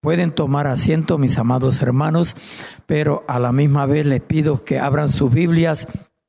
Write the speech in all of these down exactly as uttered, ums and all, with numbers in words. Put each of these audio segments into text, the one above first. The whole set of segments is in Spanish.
Pueden tomar asiento, mis amados hermanos, pero a la misma vez les pido que abran sus Biblias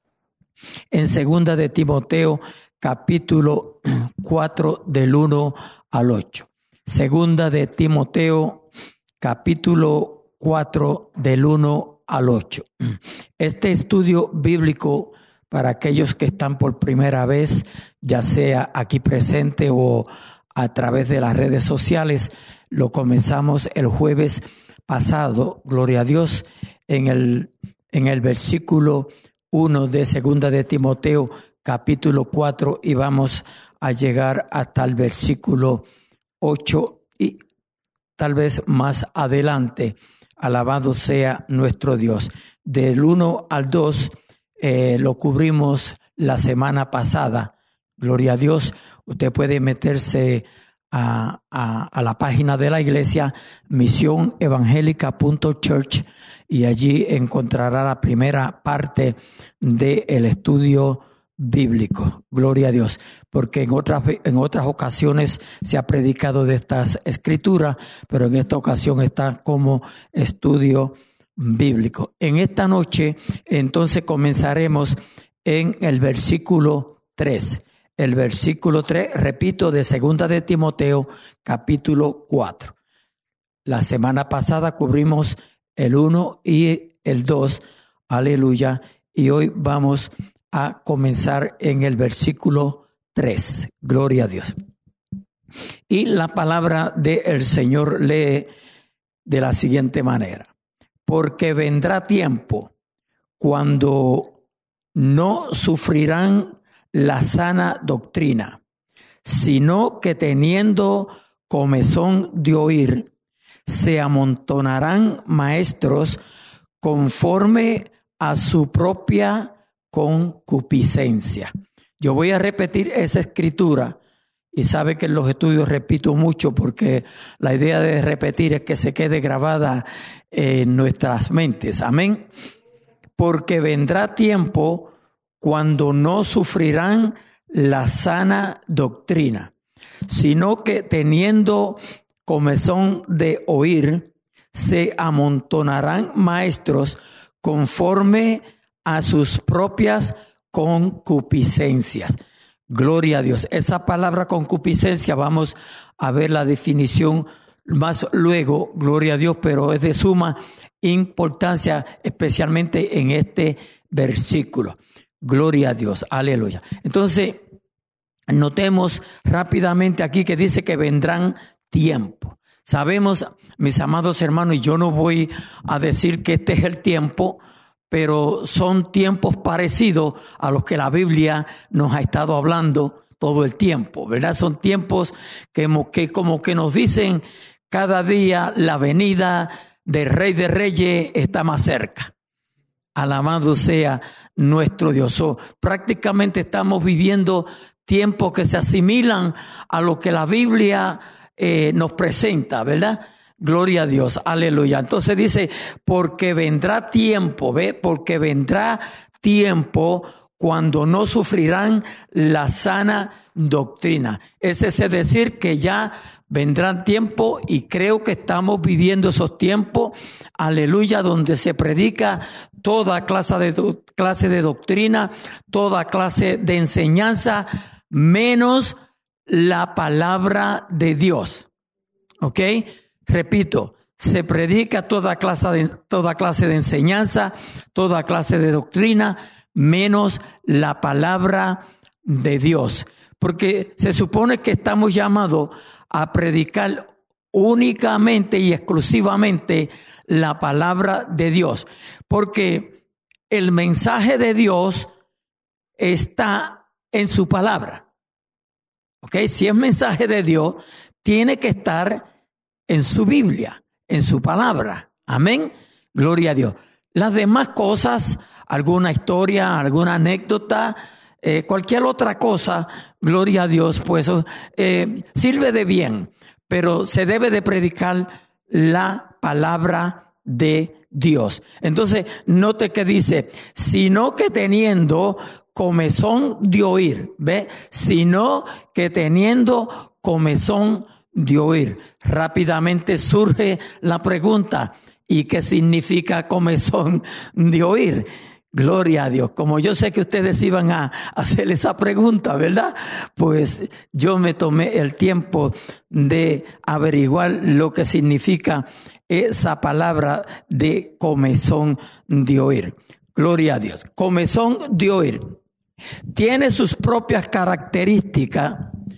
en Segunda de Timoteo, capítulo cuatro, del uno al ocho. Segunda de Timoteo, capítulo cuatro, del uno al ocho. Este estudio bíblico, para aquellos que están por primera vez, ya sea aquí presente o a través de las redes sociales, lo comenzamos el jueves pasado, gloria a Dios, en el, en el versículo uno de Segunda de Timoteo, capítulo cuatro, y vamos a llegar hasta el versículo ocho y tal vez más adelante. Alabado sea nuestro Dios. Del uno al dos eh, lo cubrimos la semana pasada. Gloria a Dios. Usted puede meterse a, a, a la página de la iglesia, misión evangélica punto church, y allí encontrará la primera parte del estudio bíblico. Gloria a Dios. Porque en otras, en otras ocasiones se ha predicado de estas escrituras, pero en esta ocasión está como estudio bíblico. En esta noche, entonces, comenzaremos en el versículo tres. El versículo tres, repito, de Segunda de Timoteo, capítulo cuatro. La semana pasada cubrimos el uno y el dos, aleluya, y hoy vamos a comenzar en el versículo tres, gloria a Dios. Y la palabra del Señor lee de la siguiente manera: porque vendrá tiempo cuando no sufrirán la sana doctrina, sino que teniendo comezón de oír, se amontonarán maestros conforme a su propia concupiscencia. Yo voy a repetir esa escritura, y sabe que en los estudios repito mucho porque la idea de repetir es que se quede grabada en nuestras mentes. Amén. Porque vendrá tiempo cuando no sufrirán la sana doctrina, sino que teniendo comezón de oír, se amontonarán maestros conforme a sus propias concupiscencias. Gloria a Dios. Esa palabra concupiscencia, vamos a ver la definición más luego, gloria a Dios, pero es de suma importancia, especialmente en este versículo. Gloria a Dios, aleluya. Entonces, notemos rápidamente aquí que dice que vendrán tiempo. Sabemos, mis amados hermanos, y yo no voy a decir que este es el tiempo, pero son tiempos parecidos a los que la Biblia nos ha estado hablando todo el tiempo, ¿verdad? Son tiempos que, que como que nos dicen cada día la venida del Rey de Reyes está más cerca. Alabado sea nuestro Dios. So, prácticamente estamos viviendo tiempos que se asimilan a lo que la Biblia eh, nos presenta, ¿verdad? Gloria a Dios, aleluya. Entonces dice, porque vendrá tiempo, ¿ve? Porque vendrá tiempo cuando no sufrirán la sana doctrina. Es ese decir que ya vendrán tiempo, y creo que estamos viviendo esos tiempos, aleluya, donde se predica toda clase de, do, clase de doctrina, toda clase de enseñanza, menos la palabra de Dios. ¿Ok? Repito, se predica toda clase de, toda clase de enseñanza, toda clase de doctrina, menos la palabra de Dios. Porque se supone que estamos llamados a predicar únicamente y exclusivamente la palabra de Dios. Porque el mensaje de Dios está en su palabra. ¿Ok? Si es mensaje de Dios, tiene que estar en su Biblia, en su palabra. Amén. Gloria a Dios. Las demás cosas, alguna historia, alguna anécdota, eh, cualquier otra cosa, gloria a Dios, pues eh, sirve de bien, pero se debe de predicar la palabra de Dios. Entonces, note que dice, sino que teniendo comezón de oír, ¿ve? Sino que teniendo comezón de oír. Rápidamente surge la pregunta, ¿y qué significa comezón de oír? Gloria a Dios. Como yo sé que ustedes iban a hacer esa pregunta, ¿verdad? Pues yo me tomé el tiempo de averiguar lo que significa esa palabra de comezón de oír. Gloria a Dios. Comezón de oír. Tiene sus propias características.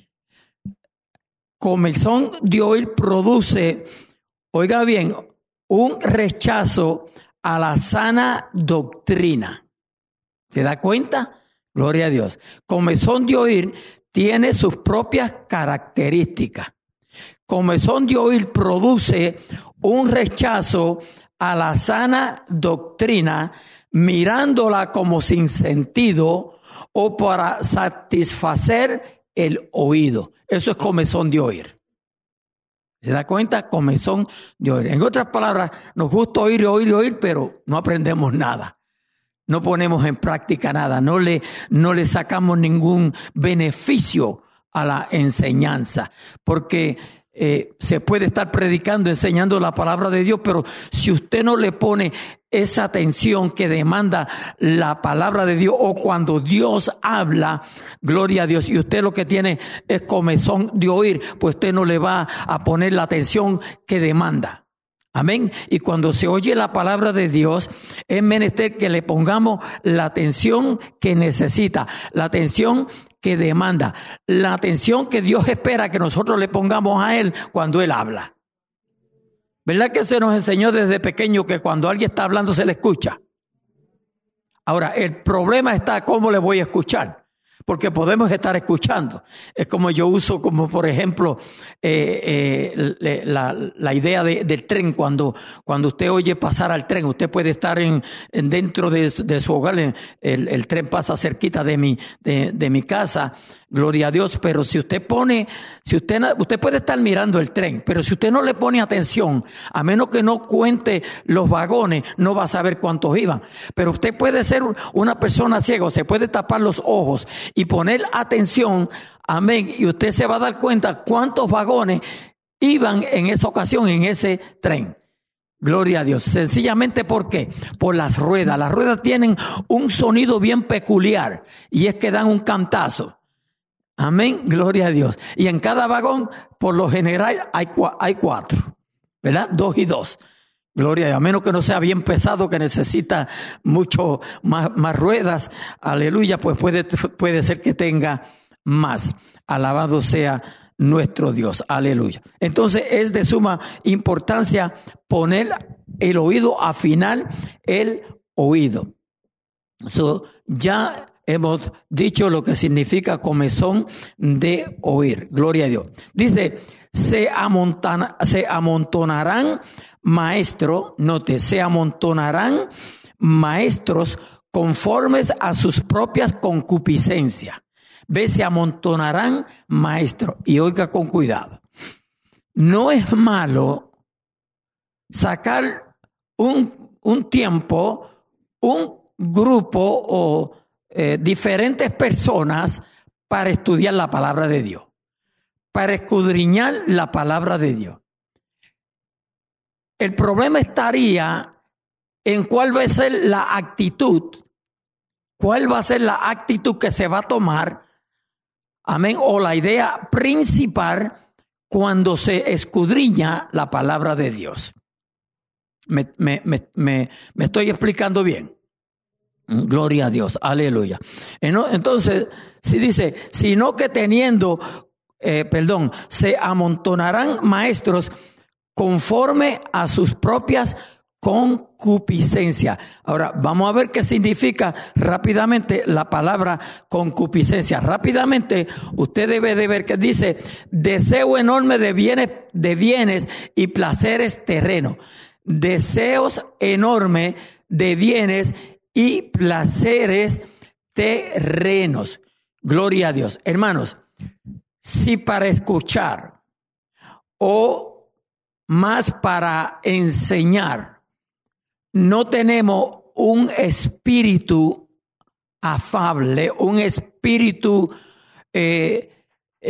Comezón de oír produce, oiga bien, un rechazo a la sana doctrina. ¿Se da cuenta? Gloria a Dios. Comezón de oír tiene sus propias características. Comezón de oír produce un rechazo a la sana doctrina, mirándola como sin sentido o para satisfacer el oído. Eso es comezón de oír. ¿Se da cuenta? Comezón de oír. En otras palabras, nos gusta oír, oír, oír, pero no aprendemos nada. No ponemos en práctica nada. No le, no le sacamos ningún beneficio a la enseñanza. Porque eh, se puede estar predicando, enseñando la palabra de Dios, pero si usted no le pone esa atención que demanda la palabra de Dios, o cuando Dios habla, gloria a Dios, y usted lo que tiene es comezón de oír, pues usted no le va a poner la atención que demanda. Amén. Y cuando se oye la palabra de Dios, es menester que le pongamos la atención que necesita, la atención que demanda, la atención que Dios espera que nosotros le pongamos a Él cuando Él habla. ¿Verdad que se nos enseñó desde pequeño que cuando alguien está hablando se le escucha? Ahora, el problema está cómo le voy a escuchar. Porque podemos estar escuchando. Es como yo uso, como por ejemplo, eh, eh, la, la idea de, del tren. Cuando, cuando usted oye pasar al tren, usted puede estar en, en dentro de, de su hogar. El, el tren pasa cerquita de mi, de, de mi casa. Gloria a Dios. Pero si usted pone, si usted, usted puede estar mirando el tren, pero si usted no le pone atención, a menos que no cuente los vagones, no va a saber cuántos iban. Pero usted puede ser una persona ciega, se puede tapar los ojos y poner atención, amén, y usted se va a dar cuenta cuántos vagones iban en esa ocasión en ese tren. Gloria a Dios. Sencillamente, ¿por qué? Por las ruedas. Las ruedas tienen un sonido bien peculiar y es que dan un cantazo. Amén, gloria a Dios. Y en cada vagón, por lo general, hay, hay cuatro, ¿verdad? Dos y dos. Gloria a Dios, a menos que no sea bien pesado, que necesita mucho más, más ruedas, aleluya, pues puede, puede ser que tenga más. Alabado sea nuestro Dios, aleluya. Entonces es de suma importancia poner el oído, afinar el oído. So, ya hemos dicho lo que significa comezón de oír, gloria a Dios. Dice, se, amontana, se amontonarán maestros, note, se amontonarán maestros conformes a sus propias concupiscencias. Ve, se amontonarán maestros. Y oiga con cuidado. No es malo sacar un, un tiempo, un grupo o eh, diferentes personas para estudiar la palabra de Dios, para escudriñar la palabra de Dios. El problema estaría en cuál va a ser la actitud, cuál va a ser la actitud que se va a tomar, amén, o la idea principal cuando se escudriña la palabra de Dios. Me, me, me, me, me estoy explicando bien. Gloria a Dios, aleluya. Entonces, si dice, sino que teniendo, eh, perdón, se amontonarán maestros conforme a sus propias concupiscencias. Ahora, vamos a ver qué significa rápidamente la palabra concupiscencia. Rápidamente, usted debe de ver que dice, deseo enorme de bienes, de bienes y placeres terrenos. Deseos enormes de bienes y placeres terrenos. Gloria a Dios. Hermanos, si para escuchar o más para enseñar no tenemos un espíritu afable, un espíritu eh, eh,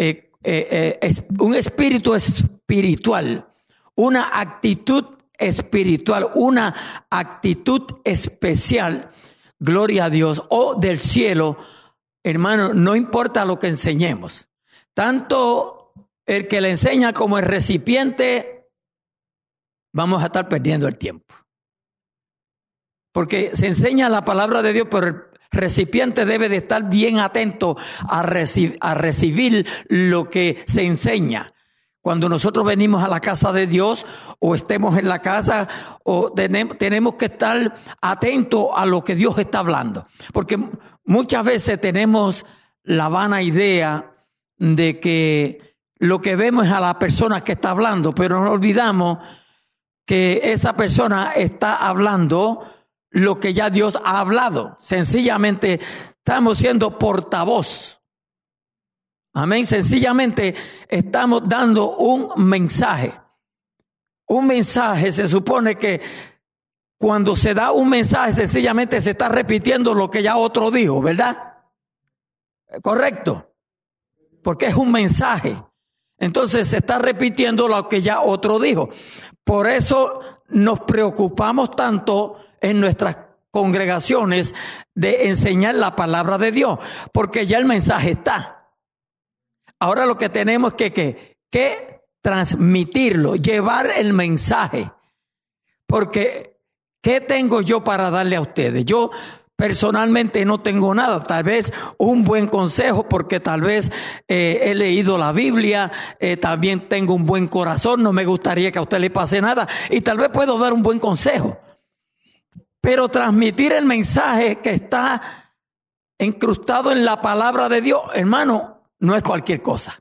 eh, eh, es un espíritu espiritual, una actitud espiritual, una actitud especial, gloria a Dios, o del cielo, hermano, no importa lo que enseñemos. Tanto el que le enseña como el recipiente, vamos a estar perdiendo el tiempo. Porque se enseña la palabra de Dios, pero el recipiente debe de estar bien atento a, reci- a recibir lo que se enseña. Cuando nosotros venimos a la casa de Dios o estemos en la casa, o tenemos, tenemos que estar atentos a lo que Dios está hablando. Porque muchas veces tenemos la vana idea de que lo que vemos es a la persona que está hablando, pero no olvidamos que esa persona está hablando lo que ya Dios ha hablado. Sencillamente estamos siendo portavoz. Amén. Sencillamente estamos dando un mensaje. Un mensaje, se supone que cuando se da un mensaje, sencillamente se está repitiendo lo que ya otro dijo, ¿verdad? Correcto. Porque es un mensaje. Entonces se está repitiendo lo que ya otro dijo. Por eso nos preocupamos tanto en nuestras congregaciones de enseñar la palabra de Dios, porque ya el mensaje está. Ahora lo que tenemos que, que, que transmitirlo, llevar el mensaje. Porque, ¿qué tengo yo para darle a ustedes? Yo personalmente no tengo nada, tal vez un buen consejo, porque tal vez eh, he leído la Biblia, eh, también tengo un buen corazón, no me gustaría que a usted le pase nada, y tal vez puedo dar un buen consejo. Pero transmitir el mensaje que está incrustado en la palabra de Dios, hermano, no es cualquier cosa.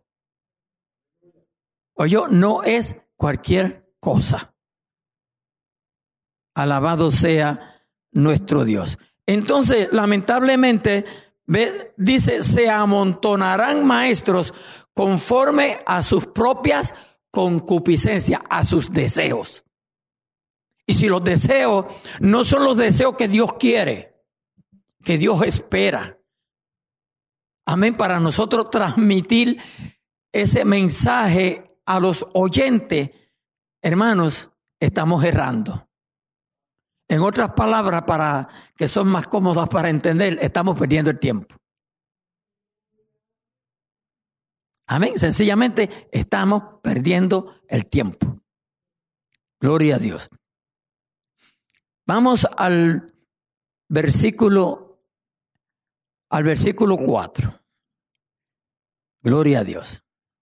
Oye, no es cualquier cosa. Alabado sea nuestro Dios. Entonces, lamentablemente, ve, dice, se amontonarán maestros conforme a sus propias concupiscencias, a sus deseos. Y si los deseos no son los deseos que Dios quiere, que Dios espera, amén, para nosotros transmitir ese mensaje a los oyentes, hermanos, estamos errando. En otras palabras, para que son más cómodas para entender, estamos perdiendo el tiempo. Amén. Sencillamente estamos perdiendo el tiempo. Gloria a Dios. Vamos al versículo, al versículo cuatro. Gloria a Dios.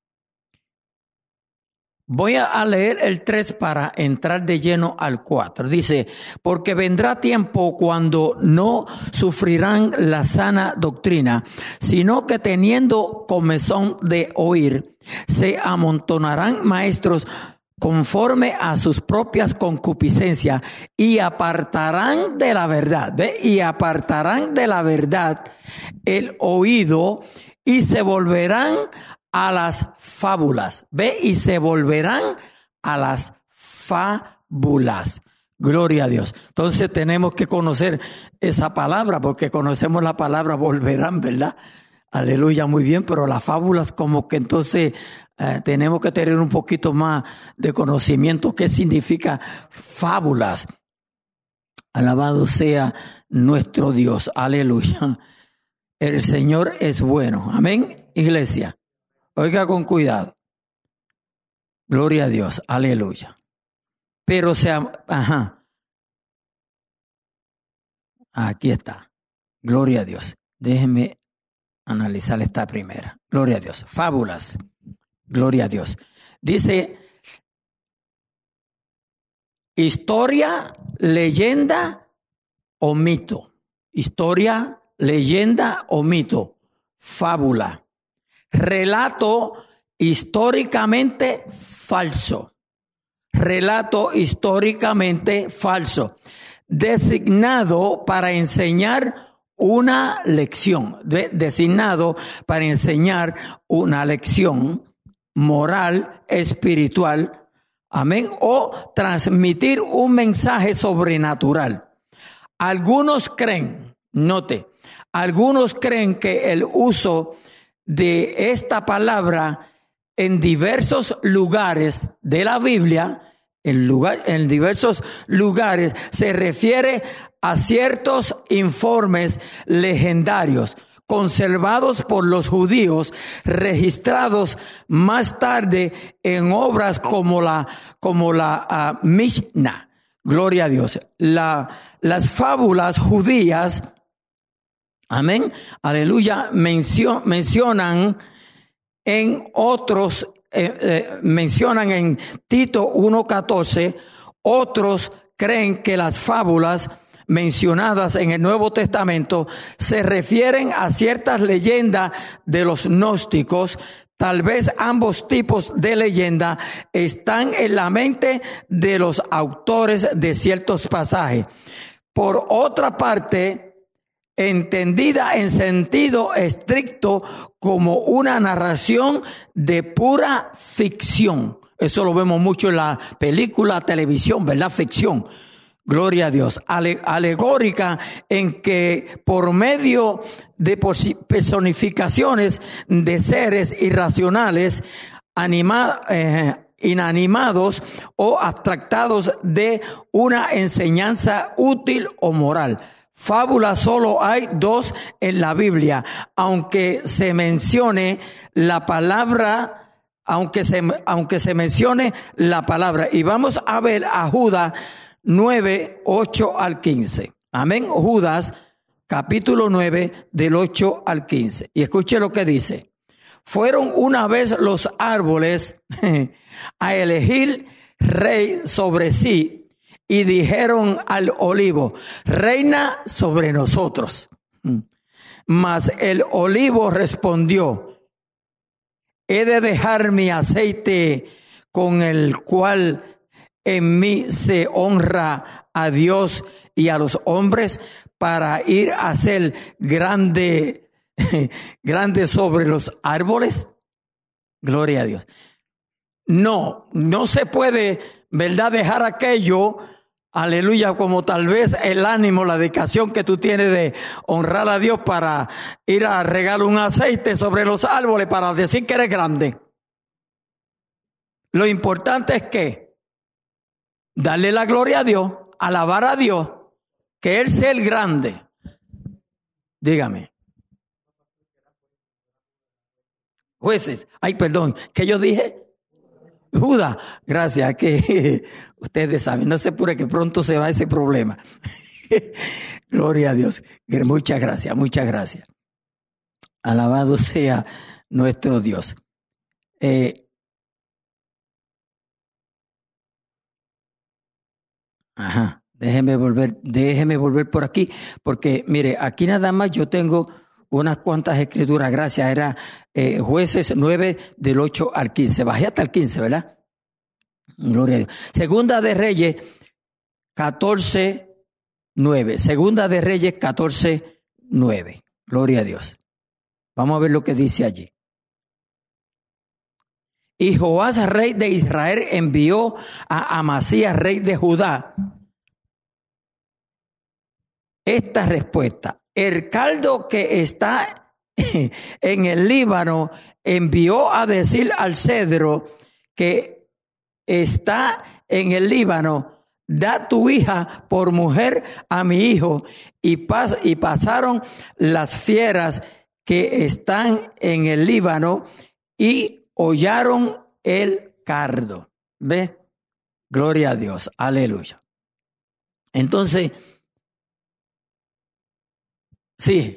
Voy a leer el tres para entrar de lleno al cuatro. Dice, porque vendrá tiempo cuando no sufrirán la sana doctrina, sino que teniendo comezón de oír, se amontonarán maestros conforme a sus propias concupiscencias y apartarán de la verdad, ¿ve? Y apartarán de la verdad el oído y se volverán a las fábulas, ve, y se volverán a las fábulas. Gloria a Dios. Entonces tenemos que conocer esa palabra, porque conocemos la palabra volverán, ¿verdad? Aleluya, muy bien, pero las fábulas como que entonces eh, tenemos que tener un poquito más de conocimiento. ¿Qué significa fábulas? Alabado sea nuestro Dios. Aleluya. El Señor es bueno. Amén, iglesia. Oiga con cuidado. Gloria a Dios. Aleluya. Pero sea, ajá. Aquí está. Gloria a Dios. Déjenme analizar esta primera. Gloria a Dios. Fábulas. Gloria a Dios. Dice, historia, leyenda o mito. Historia, leyenda o mito. Fábula. Relato históricamente falso. Relato históricamente falso. Designado para enseñar una lección. De, designado para enseñar una lección moral, espiritual. Amén. O transmitir un mensaje sobrenatural. Algunos creen, note, algunos creen que el uso de esta palabra en diversos lugares de la Biblia, en, lugar, en diversos lugares, se refiere a ciertos informes legendarios conservados por los judíos, registrados más tarde en obras como la, como la uh, Mishnah. Gloria a Dios. La, las fábulas judías, amén, aleluya, mencio, mencionan en otros, eh, eh, mencionan en Tito uno catorce, otros creen que las fábulas mencionadas en el Nuevo Testamento se refieren a ciertas leyendas de los gnósticos. Tal vez ambos tipos de leyenda están en la mente de los autores de ciertos pasajes. Por otra parte, entendida en sentido estricto como una narración de pura ficción. Eso lo vemos mucho en la película, televisión, ¿verdad? Ficción. Gloria a Dios. Ale, alegórica en que por medio de personificaciones de seres irracionales, anima, eh, inanimados o abstractados de una enseñanza útil o moral. Fábulas solo hay dos en la Biblia, aunque se mencione la palabra, aunque se, aunque se mencione la palabra. Y vamos a ver a Judas nueve, ocho al quince. Amén. Judas, capítulo nueve, del ocho al quince. Y escuche lo que dice. Fueron una vez los árboles a elegir rey sobre sí y dijeron al olivo, reina sobre nosotros. Mas el olivo respondió, he de dejar mi aceite con el cual en mí se honra a Dios y a los hombres para ir a ser grande, grande sobre los árboles. Gloria a Dios. No, no se puede, ¿verdad?, dejar aquello, aleluya, como tal vez el ánimo, la dedicación que tú tienes de honrar a Dios para ir a regalar un aceite sobre los árboles para decir que eres grande. Lo importante es que darle la gloria a Dios, alabar a Dios, que Él sea el grande. Dígame. Jueces. Ay, perdón, ¿qué yo dije? Judas. Gracias, que ustedes saben, no se apure que pronto se va ese problema. Gloria a Dios. Muchas gracias, muchas gracias. Alabado sea nuestro Dios. Eh, ajá. Déjeme volver, déjeme volver por aquí, porque mire, aquí nada más yo tengo unas cuantas escrituras, gracias, era eh, Jueces nueve del ocho al quince, bajé hasta el quince, ¿verdad? Gloria a Dios. Segunda de Reyes catorce, nueve, Segunda de Reyes catorce, nueve, gloria a Dios. Vamos a ver lo que dice allí. Y Joás, rey de Israel, envió a Amasías, rey de Judá, esta respuesta. El caldo que está en el Líbano envió a decir al cedro que está en el Líbano, da tu hija por mujer a mi hijo. Y, pas, y pasaron las fieras que están en el Líbano y hollaron el cardo. ¿Ve? Gloria a Dios. Aleluya. Entonces, sí.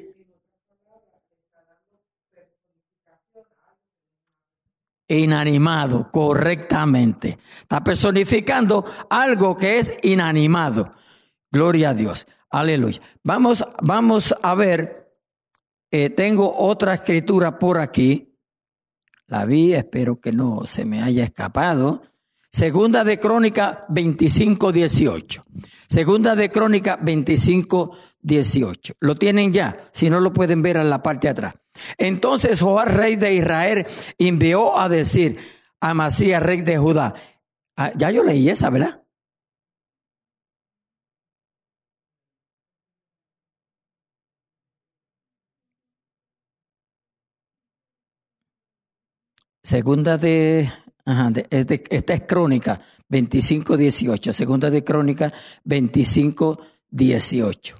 Inanimado, correctamente. Está personificando algo que es inanimado. Gloria a Dios. Aleluya. Vamos, vamos a ver. Eh, tengo otra escritura por aquí. La vi, espero que no se me haya escapado. Segunda de Crónica veinticinco, dieciocho. Segunda de Crónica veinticinco, dieciocho. Lo tienen ya, si no lo pueden ver en la parte de atrás. Entonces Joás, rey de Israel, envió a decir a Amasías, rey de Judá. Ah, ya yo leí esa, ¿verdad? segunda de, ajá, de, de, esta es Crónica veinticinco dieciocho, segunda de Crónica veinticinco dieciocho.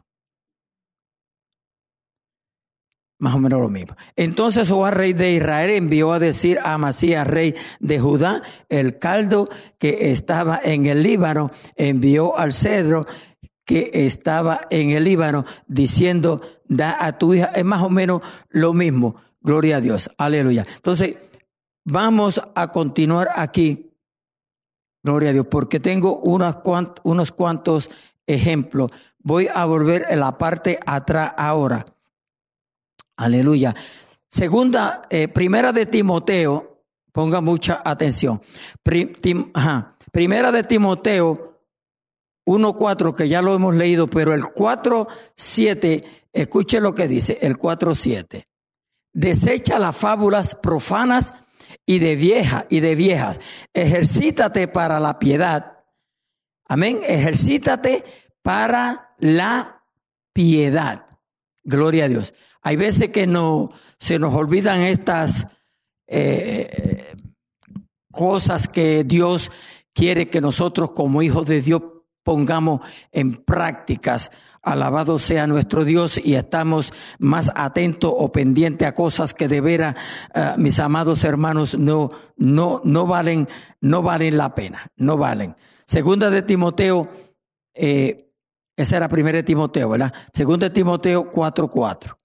Más o menos lo mismo. Entonces Joás, rey de Israel, envió a decir a Amasías, rey de Judá, el caldo que estaba en el Líbano, envió al cedro que estaba en el Líbano, diciendo, da a tu hija. Es más o menos lo mismo. Gloria a Dios. Aleluya. Entonces, vamos a continuar aquí. Gloria a Dios, porque tengo unos cuantos, unos cuantos ejemplos. Voy a volver en la parte atrás ahora. Aleluya. Segunda, eh, primera de Timoteo, ponga mucha atención. Pri, tim, ajá, primera de Timoteo uno cuatro, que ya lo hemos leído, pero el cuatro siete, escuche lo que dice, el cuatro siete. Desecha las fábulas profanas y de viejas y de viejas. Ejercítate para la piedad. Amén. Ejercítate para la piedad. Gloria a Dios. Hay veces que no, se nos olvidan estas eh, cosas que Dios quiere que nosotros como hijos de Dios pongamos en prácticas. Alabado sea nuestro Dios, y estamos más atentos o pendientes a cosas que de veras, uh, mis amados hermanos, no, no, no valen, no valen la pena, no valen. Segunda de Timoteo, eh, esa era primera de Timoteo, ¿verdad? Segunda de Timoteo cuatro cuatro.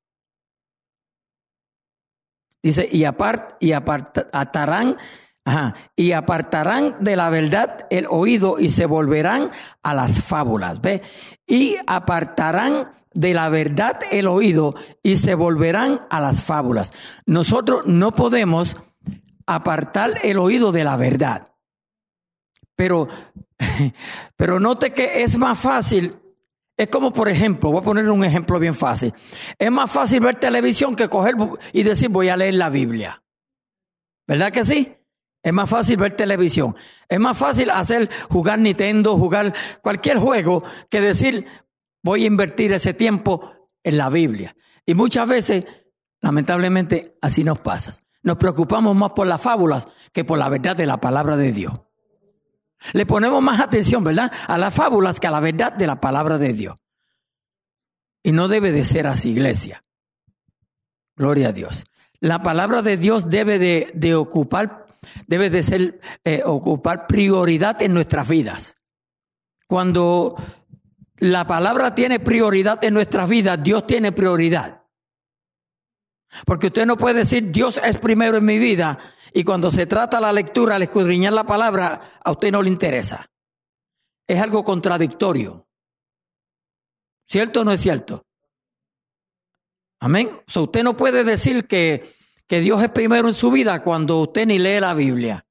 Dice, y, apart, y apartarán, ajá, y apartarán de la verdad el oído y se volverán a las fábulas, ¿ve? Y apartarán de la verdad el oído y se volverán a las fábulas. Nosotros no podemos apartar el oído de la verdad. Pero, pero note que es más fácil. Es como, por ejemplo, voy a poner un ejemplo bien fácil. Es más fácil ver televisión que coger y decir voy a leer la Biblia. ¿Verdad que sí? Es más fácil ver televisión. Es más fácil hacer, jugar Nintendo, jugar cualquier juego, que decir voy a invertir ese tiempo en la Biblia. Y muchas veces, lamentablemente, así nos pasa. Nos preocupamos más por las fábulas que por la verdad de la palabra de Dios. Le ponemos más atención, ¿verdad?, a las fábulas que a la verdad de la palabra de Dios. Y no debe de ser así, iglesia. Gloria a Dios. La palabra de Dios debe de, de ocupar, debe de ser, eh, ocupar prioridad en nuestras vidas. Cuando la palabra tiene prioridad en nuestras vidas, Dios tiene prioridad. Porque usted no puede decir Dios es primero en mi vida, y cuando se trata la lectura, al escudriñar la palabra, a usted no le interesa. Es algo contradictorio. ¿Cierto o no es cierto? Amén. O sea, usted no puede decir que, que Dios es primero en su vida cuando usted ni lee la Biblia.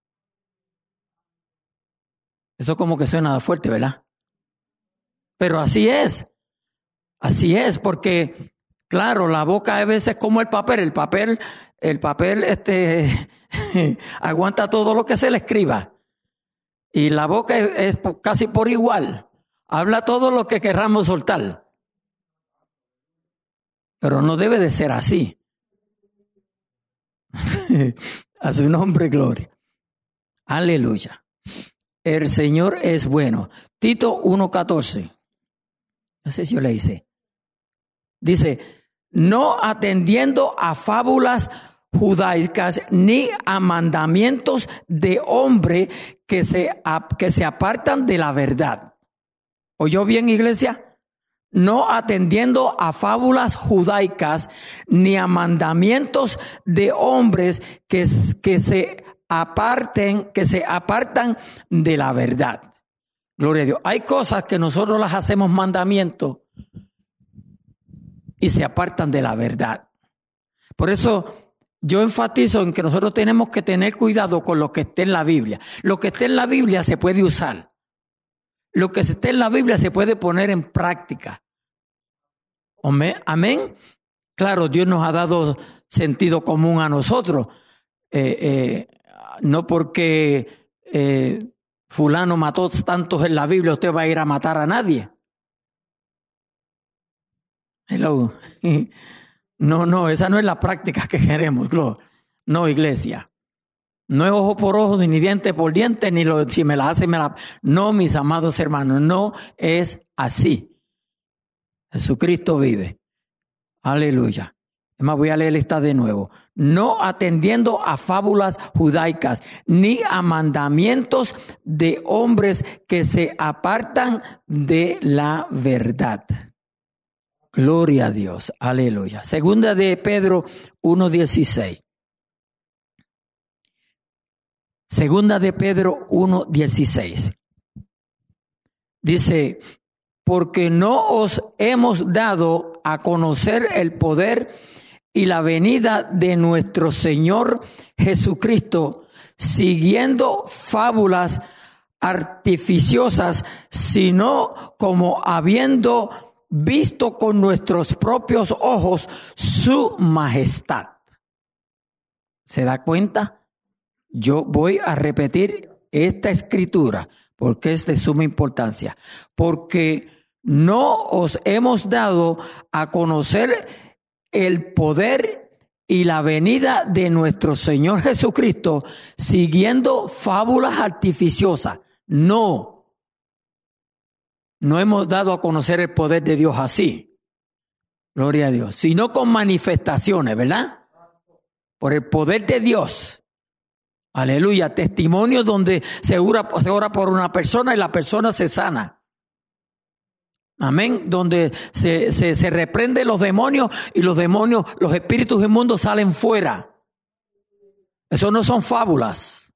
Eso como que suena fuerte, ¿verdad? Pero así es. Así es, porque claro, la boca a veces es como el papel. El papel, el papel este, aguanta todo lo que se le escriba. Y la boca es, es casi por igual. Habla todo lo que querramos soltar. Pero no debe de ser así. A su nombre, gloria. Aleluya. El Señor es bueno. Tito uno catorce. No sé si yo le hice. Dice, no atendiendo a fábulas judaicas ni a mandamientos de hombre que se, que se apartan de la verdad. ¿Oyó bien, iglesia? No atendiendo a fábulas judaicas ni a mandamientos de hombres que, que se aparten, que se apartan de la verdad. Gloria a Dios. Hay cosas que nosotros las hacemos mandamientos y se apartan de la verdad. Por eso yo enfatizo en que nosotros tenemos que tener cuidado con lo que esté en la Biblia. Lo que esté en la Biblia se puede usar. Lo que esté en la Biblia se puede poner en práctica. Amén. Claro, Dios nos ha dado sentido común a nosotros. Eh, eh, no porque eh, fulano mató tantos en la Biblia, usted va a ir a matar a nadie. Hello. No, no, esa no es la práctica que queremos, no, iglesia. No es ojo por ojo, ni diente por diente, ni lo, si me la hace, me la... No, mis amados hermanos, no es así. Jesucristo vive. Aleluya. Es más, voy a leer esta de nuevo. No atendiendo a fábulas judaicas, ni a mandamientos de hombres que se apartan de la verdad. Gloria a Dios. Aleluya. Segunda de Pedro uno dieciséis. Segunda de Pedro uno dieciséis. Dice, porque no os hemos dado a conocer el poder y la venida de nuestro Señor Jesucristo, siguiendo fábulas artificiosas, sino como habiendo visto con nuestros propios ojos su majestad. ¿Se da cuenta? Yo voy a repetir esta escritura porque es de suma importancia. Porque no os hemos dado a conocer el poder y la venida de nuestro Señor Jesucristo siguiendo fábulas artificiosas. No. No hemos dado a conocer el poder de Dios así. Gloria a Dios. Sino con manifestaciones, ¿verdad? Por el poder de Dios. Aleluya, testimonios donde se ora, se ora por una persona y la persona se sana. Amén, donde se, se, se reprende los demonios y los demonios, los espíritus inmundos salen fuera. Eso no son fábulas.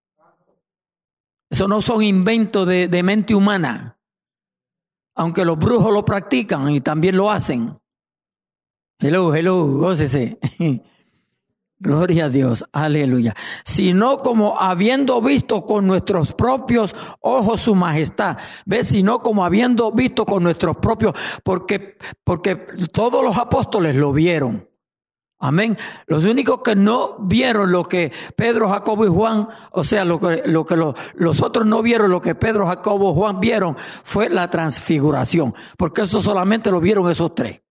Eso no son inventos de, de mente humana. Aunque los brujos lo practican y también lo hacen. Hello, hello, gócese. Gloria a Dios, aleluya. Sino como habiendo visto con nuestros propios ojos su majestad. ¿Ves? Sino como habiendo visto con nuestros propios, porque, porque todos los apóstoles lo vieron. Amén. Los únicos que no vieron lo que Pedro, Jacobo y Juan, o sea, lo que, lo que los, los otros no vieron lo que Pedro, Jacobo y Juan vieron fue la transfiguración. Porque eso solamente lo vieron esos tres.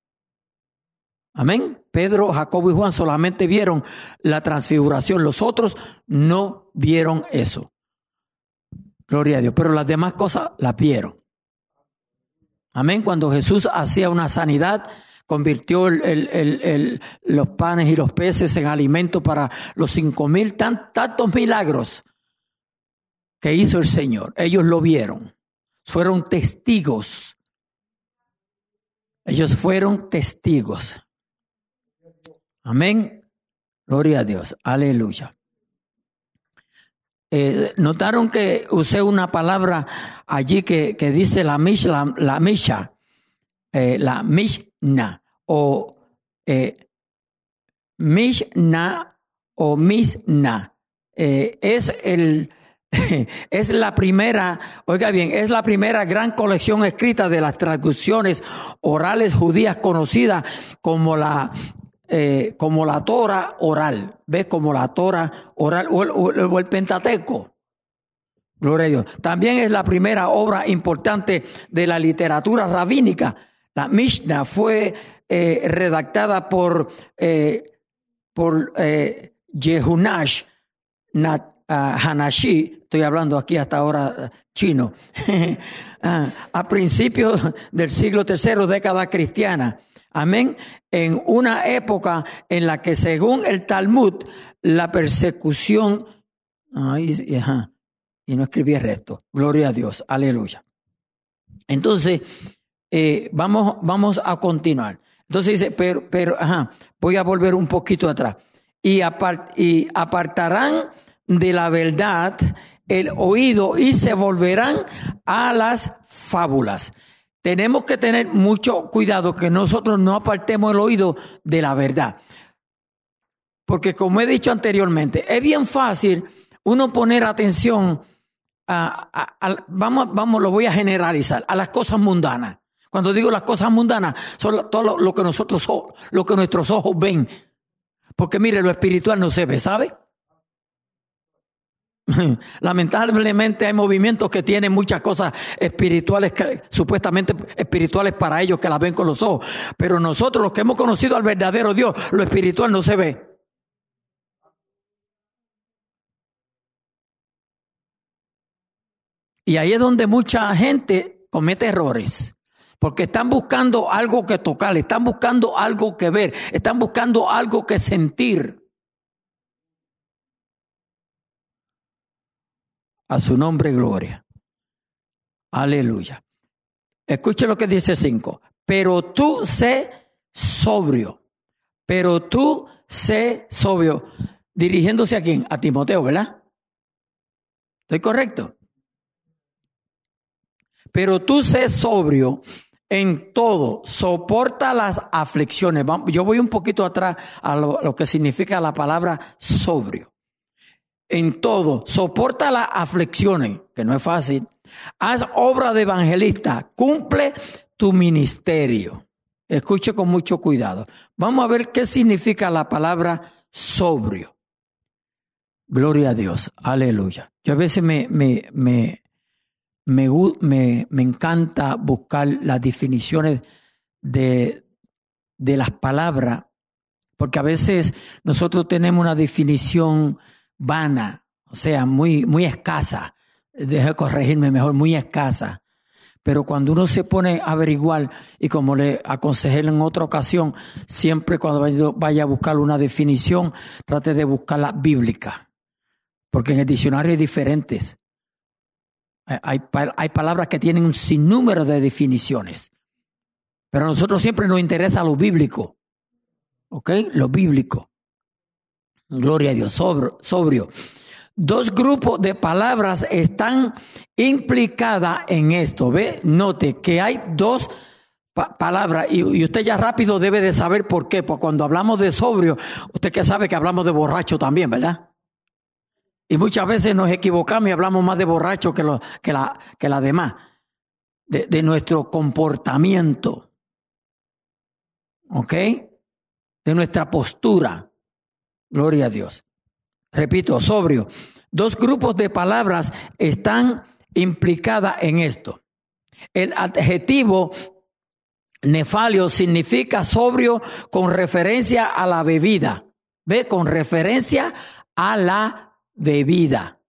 Amén. Pedro, Jacobo y Juan solamente vieron la transfiguración. Los otros no vieron eso. Gloria a Dios. Pero las demás cosas las vieron. Amén. Cuando Jesús hacía una sanidad, convirtió el, el, el, el, los panes y los peces en alimento para los cinco mil, tan, tantos milagros que hizo el Señor. Ellos lo vieron. Fueron testigos. Ellos fueron testigos. Amén. Gloria a Dios. Aleluya. Eh, Notaron que usé una palabra allí que, que dice la Misha, la, la Misha, eh, la Mishna o eh, Mishna o Misna. Eh, es el es la primera, oiga bien, es la primera gran colección escrita de las traducciones orales judías conocidas como la Eh, como la Torah oral, ¿ves? Como la Torah oral o el, o, el, o el Pentateuco. Gloria a Dios. También es la primera obra importante de la literatura rabínica. La Mishnah fue eh, redactada por, eh, por eh, Yehunash Nat, uh, Hanashi, estoy hablando aquí hasta ahora uh, chino, a principios del siglo tercero, década cristiana. Amén. En una época en la que, según el Talmud, la persecución. Ay, ajá, y no escribí el resto. Gloria a Dios. Aleluya. Entonces, eh, vamos, vamos a continuar. Entonces dice, pero, pero, ajá, voy a volver un poquito atrás. Y, apart, y apartarán de la verdad el oído y se volverán a las fábulas. Tenemos que tener mucho cuidado que nosotros no apartemos el oído de la verdad. Porque como he dicho anteriormente, es bien fácil uno poner atención a, a, a vamos, vamos, lo voy a generalizar, a las cosas mundanas. Cuando digo las cosas mundanas, son todo lo, lo que nosotros, lo que nuestros ojos ven. Porque mire, lo espiritual no se ve, ¿sabe? Lamentablemente hay movimientos que tienen muchas cosas espirituales, que, supuestamente espirituales para ellos, que las ven con los ojos. Pero nosotros, los que hemos conocido al verdadero Dios, lo espiritual no se ve. Y ahí es donde mucha gente comete errores. Porque están buscando algo que tocar, están buscando algo que ver, están buscando algo que sentir. A su nombre, gloria. Aleluya. Escuche lo que dice cinco. Pero tú sé sobrio. Pero tú sé sobrio. Dirigiéndose a quién? A Timoteo, ¿verdad? ¿Estoy correcto? Pero tú sé sobrio en todo, soporta las aflicciones. Yo voy un poquito atrás a lo, lo que significa la palabra sobrio. En todo, soporta las aflicciones, que no es fácil. Haz obra de evangelista, cumple tu ministerio. Escuche con mucho cuidado. Vamos a ver qué significa la palabra sobrio. Gloria a Dios, aleluya. Yo a veces me... me, me Me, me, me encanta buscar las definiciones de, de las palabras, porque a veces nosotros tenemos una definición vana, o sea, muy, muy escasa. Deje corregirme mejor, muy escasa. Pero cuando uno se pone a averiguar, y como le aconsejé en otra ocasión, siempre cuando vaya a buscar una definición, trate de buscarla bíblica, porque en el diccionario hay diferentes. Hay, hay palabras que tienen un sinnúmero de definiciones, pero a nosotros siempre nos interesa lo bíblico, ¿ok? Lo bíblico. Gloria a Dios, sobrio. sobrio. Dos grupos de palabras están implicadas en esto. ¿Ve? Note que hay dos pa- palabras y, y usted ya rápido debe de saber por qué. Porque cuando hablamos de sobrio, usted que sabe que hablamos de borracho también, ¿verdad? Y muchas veces nos equivocamos y hablamos más de borracho que, lo, que, la, que la demás, de, de nuestro comportamiento, ¿ok? De nuestra postura. Gloria a Dios. Repito, sobrio. Dos grupos de palabras están implicadas en esto. El adjetivo nefalio significa sobrio con referencia a la bebida. ¿Ve? Con referencia a la bebida.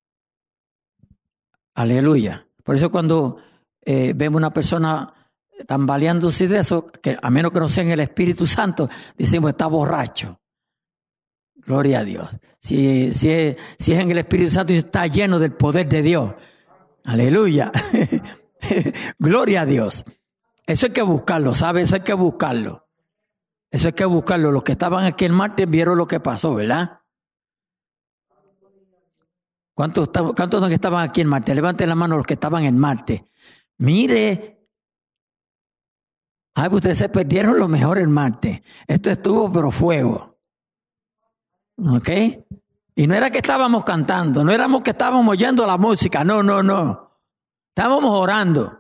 Aleluya. Por eso cuando eh, vemos una persona tambaleándose de eso, que a menos que no sea en el Espíritu Santo, decimos está borracho. Gloria a Dios. Si, si, es, si es en el Espíritu Santo, está lleno del poder de Dios. Aleluya. Gloria a Dios. Eso hay que buscarlo, ¿sabe? Eso hay que buscarlo. Eso hay que buscarlo. Los que estaban aquí el martes vieron lo que pasó, ¿verdad? ¿Cuántos, ¿Cuántos que estaban aquí en Marte? Levanten la mano los que estaban en Marte. Mire. Ay, ustedes se perdieron lo mejor en Marte. Esto estuvo pero fuego. ¿Ok? Y no era que estábamos cantando, no éramos que estábamos oyendo la música. No, no, no. Estábamos orando.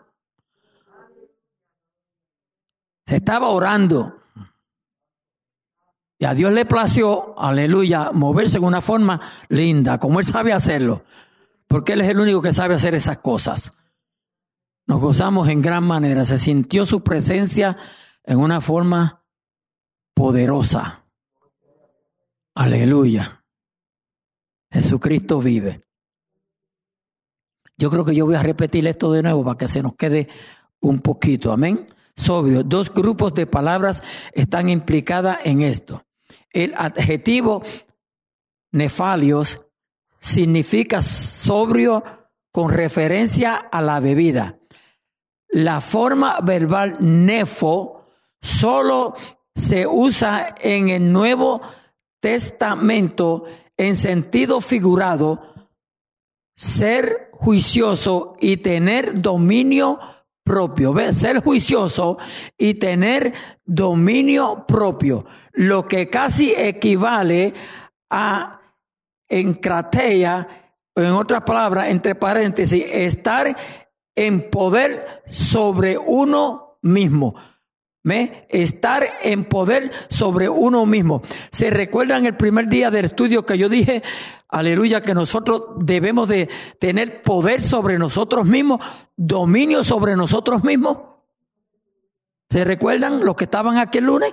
Se estaba orando. Y a Dios le plació, aleluya, moverse en una forma linda, como Él sabe hacerlo. Porque Él es el único que sabe hacer esas cosas. Nos gozamos en gran manera. Se sintió su presencia en una forma poderosa. Aleluya. Jesucristo vive. Yo creo que yo voy a repetir esto de nuevo para que se nos quede un poquito. Amén. Sobrio. Dos grupos de palabras están implicadas en esto. El adjetivo nefalios significa sobrio con referencia a la bebida. La forma verbal nefo solo se usa en el Nuevo Testamento en sentido figurado, ser juicioso y tener dominio propio. ¿Ves? Ser juicioso y tener dominio propio, lo que casi equivale a encrateia, en otras palabras, entre paréntesis, estar en poder sobre uno mismo. ¿Ve? Estar en poder sobre uno mismo. ¿Se recuerdan el primer día del estudio que yo dije, aleluya, que nosotros debemos de tener poder sobre nosotros mismos, dominio sobre nosotros mismos? ¿Se recuerdan los que estaban aquí el lunes?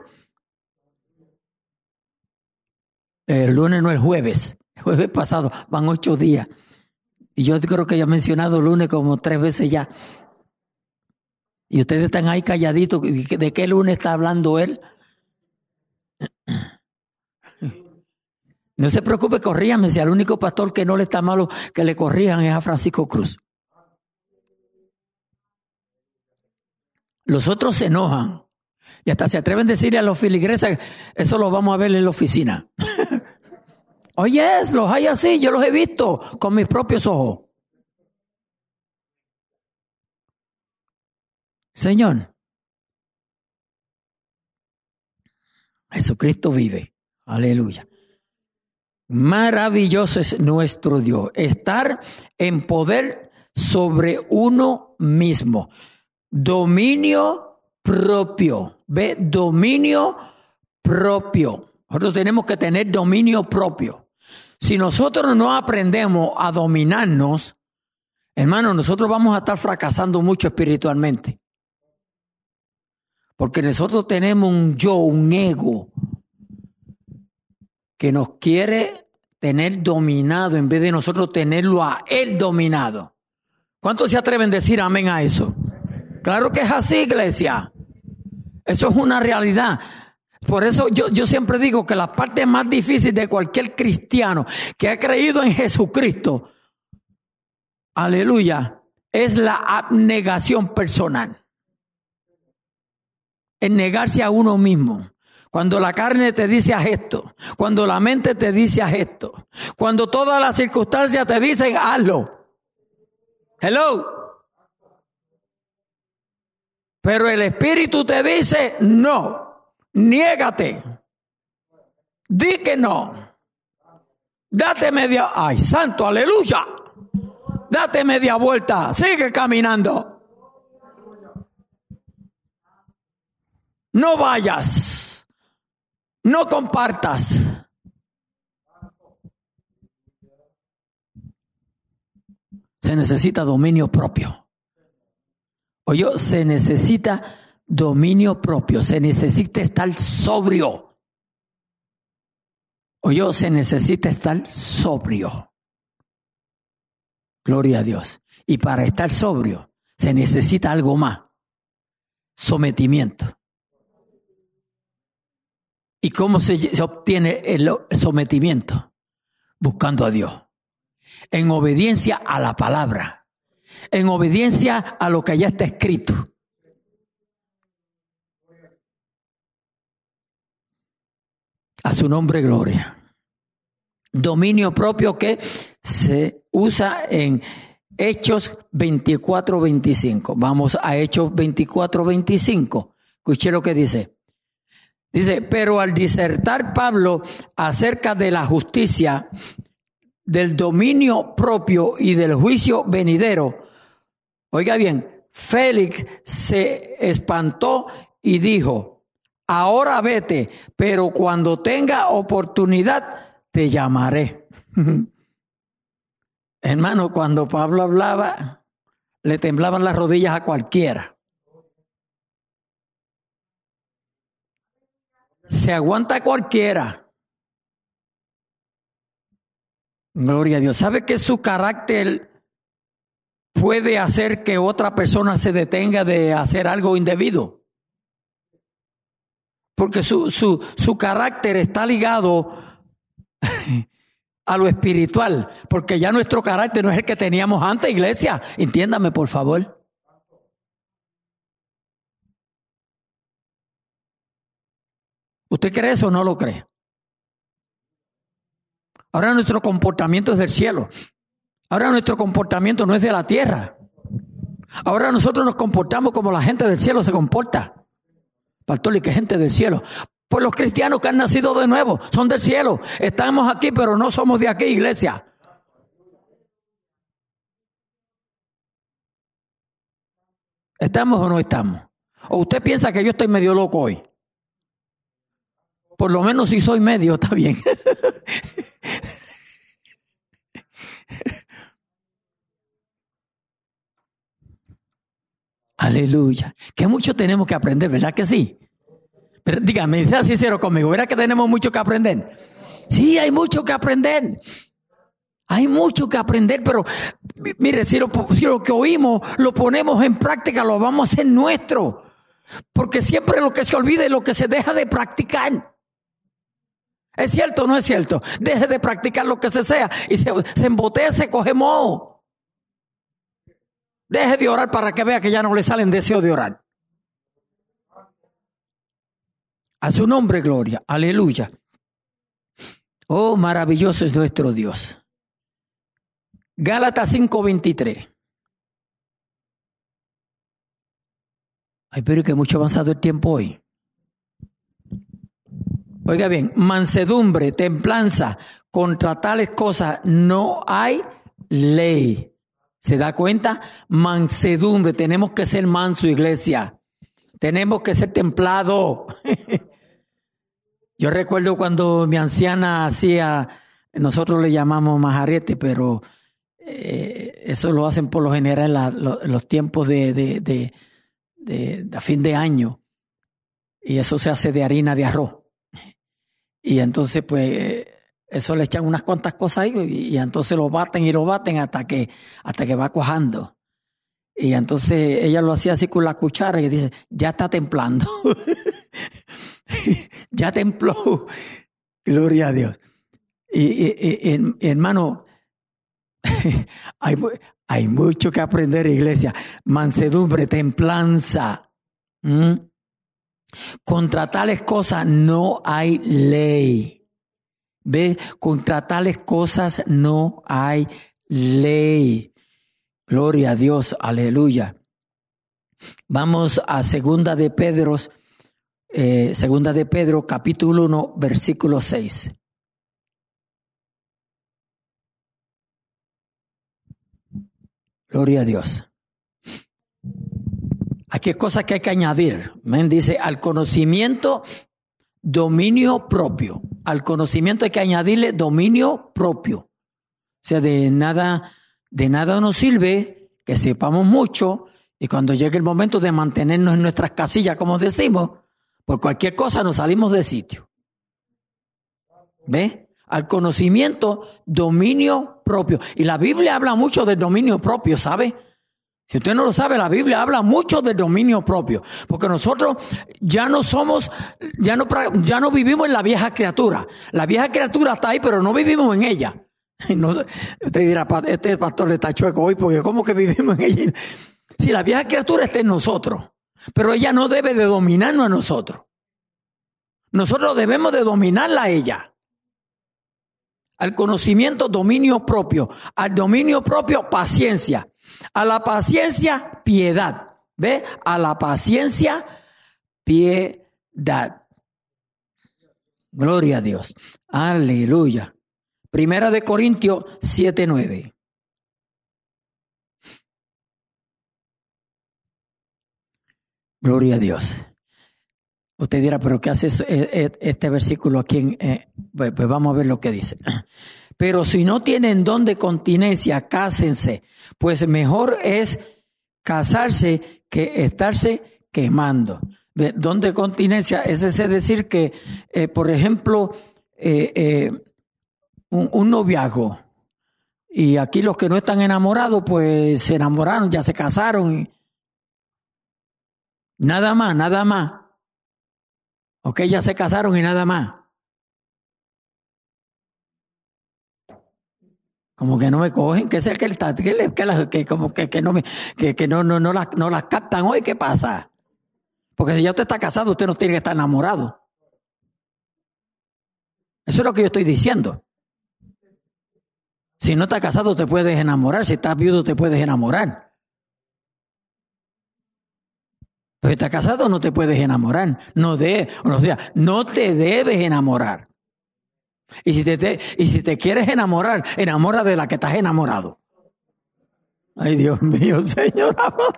El lunes no, el jueves. El jueves pasado, van ocho días. Y yo creo que ya he mencionado lunes como tres veces ya. Y ustedes están ahí calladitos. ¿De qué lunes está hablando él? No se preocupe, corríjame. Si al único pastor que no le está malo que le corrijan es a Francisco Cruz. Los otros se enojan. Y hasta se atreven a decirle a los filigreses, eso lo vamos a ver en la oficina. Oye, los hay así, yo los he visto con mis propios ojos. Señor, Jesucristo vive. Aleluya. Maravilloso es nuestro Dios. Estar en poder sobre uno mismo. Dominio propio. ¿Ve? Dominio propio. Nosotros tenemos que tener dominio propio. Si nosotros no aprendemos a dominarnos, hermano, nosotros vamos a estar fracasando mucho espiritualmente. Porque nosotros tenemos un yo, un ego, que nos quiere tener dominado en vez de nosotros tenerlo a él dominado. ¿Cuántos se atreven a decir amén a eso? Claro que es así, iglesia. Eso es una realidad. Por eso yo, yo siempre digo que la parte más difícil de cualquier cristiano que ha creído en Jesucristo, aleluya, es la abnegación personal. Es negarse a uno mismo. Cuando la carne te dice haz esto, cuando la mente te dice haz esto, cuando todas las circunstancias te dicen hazlo. Hello. Pero el Espíritu te dice no, niégate, di que no, date media, ay santo, aleluya, date media vuelta, sigue caminando. No vayas, no compartas. Se necesita dominio propio. Oye, se necesita dominio propio, se necesita estar sobrio. Oye, se necesita estar sobrio. Gloria a Dios. Y para estar sobrio se necesita algo más. Sometimiento. ¿Y cómo se, se obtiene el sometimiento? Buscando a Dios. En obediencia a la palabra. En obediencia a lo que ya está escrito. A su nombre, gloria. Dominio propio que se usa en Hechos veinticuatro veinticinco. Vamos a Hechos veinticuatro veinticinco. Escuché lo que dice. Dice, pero al disertar Pablo acerca de la justicia, del dominio propio y del juicio venidero, oiga bien, Félix se espantó y dijo, ahora vete, pero cuando tenga oportunidad te llamaré. Hermano, cuando Pablo hablaba, le temblaban las rodillas a cualquiera. Se aguanta cualquiera. Gloria a Dios. ¿Sabe que su carácter puede hacer que otra persona se detenga de hacer algo indebido? Porque su, su, su carácter está ligado a lo espiritual. Porque ya nuestro carácter no es el que teníamos antes, iglesia. Entiéndame, por favor. ¿Usted cree eso o no lo cree? Ahora nuestro comportamiento es del cielo. Ahora nuestro comportamiento no es de la tierra. Ahora nosotros nos comportamos como la gente del cielo se comporta. Pastor, ¿y qué gente del cielo? Pues los cristianos que han nacido de nuevo son del cielo. Estamos aquí, pero no somos de aquí, iglesia. ¿Estamos o no estamos? ¿O usted piensa que yo estoy medio loco hoy? Por lo menos si soy medio, está bien. Aleluya. Que mucho tenemos que aprender, ¿verdad que sí? Pero dígame, sea sincero conmigo, ¿verdad que tenemos mucho que aprender? Sí, hay mucho que aprender. Hay mucho que aprender, pero mire, si lo, si lo que oímos lo ponemos en práctica, lo vamos a hacer nuestro. Porque siempre lo que se olvida es lo que se deja de practicar. ¿Es cierto o no es cierto? Deje de practicar lo que se sea y se, se embotella, se coge moho. Deje de orar para que vea que ya no le salen deseos de orar. A su nombre, gloria. Aleluya. Oh, maravilloso es nuestro Dios. Gálatas cinco veintitrés. Ay, pero que mucho avanzado el tiempo hoy. Oiga bien, mansedumbre, templanza, contra tales cosas no hay ley. ¿Se da cuenta? Mansedumbre, tenemos que ser manso, iglesia. Tenemos que ser templado. Yo recuerdo cuando mi anciana hacía, nosotros le llamamos majarete, pero eh, eso lo hacen por lo general en la, lo, los tiempos de, de, de, de, de fin de año. Y eso se hace de harina de arroz. Y entonces, pues, eso le echan unas cuantas cosas ahí y, y entonces lo baten y lo baten hasta que, hasta que va cuajando. Y entonces ella lo hacía así con la cuchara y dice, ya está templando. Ya templó. Gloria a Dios. Y, y, y, y hermano, hay, hay mucho que aprender, iglesia. Mansedumbre, templanza. ¿Mm? Contra tales cosas no hay ley. ¿Ve? Contra tales cosas no hay ley. Gloria a Dios, aleluya. Vamos a segunda de Pedro, eh, segunda de Pedro, capítulo uno, versículo seis. Gloria a Dios. Aquí hay cosas que hay que añadir. ¿Ven? Dice, al conocimiento, dominio propio. Al conocimiento hay que añadirle dominio propio. O sea, de nada, de nada nos sirve que sepamos mucho y cuando llegue el momento de mantenernos en nuestras casillas, como decimos, por cualquier cosa nos salimos de sitio. ¿Ve? Al conocimiento, dominio propio. Y la Biblia habla mucho del dominio propio, ¿sabe? Si usted no lo sabe, la Biblia habla mucho del dominio propio, porque nosotros ya no somos, ya no, ya no vivimos en la vieja criatura. La vieja criatura está ahí, pero no vivimos en ella. No, usted dirá, este pastor está chueco hoy, porque ¿cómo que vivimos en ella? Si la vieja criatura está en nosotros, pero ella no debe de dominarnos a nosotros. Nosotros debemos de dominarla a ella. Al conocimiento, dominio propio. Al dominio propio, paciencia. A la paciencia, piedad. ¿Ve? A la paciencia, piedad. Gloria a Dios. Aleluya. Primera de Corintios siete nueve. Gloria a Dios. Usted dirá, ¿pero qué hace eso, este versículo aquí? En, eh, pues, pues vamos a ver lo que dice. Pero si no tienen don de continencia, cásense, pues mejor es casarse que estarse quemando. De don de continencia es ese decir que, eh, por ejemplo, eh, eh, un, un noviazgo. Y aquí los que no están enamorados, pues se enamoraron, ya se casaron. Nada más, nada más. Ok, ya se casaron y nada más. Como que no me cogen, que es el que está, que, que, que como que, que no me, que, que no, no, no las, no las captan hoy, ¿qué pasa? Porque si ya usted está casado, usted no tiene que estar enamorado. Eso es lo que yo estoy diciendo. Si no está casado, te puedes enamorar. Si estás viudo, te puedes enamorar. Pero si estás casado, no te puedes enamorar. No, de, o sea, no te debes enamorar. Y si te, te, y si te quieres enamorar, enamora de la que estás enamorado. Ay, Dios mío, Señor.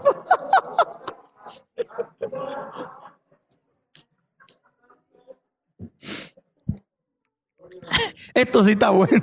Esto sí está bueno.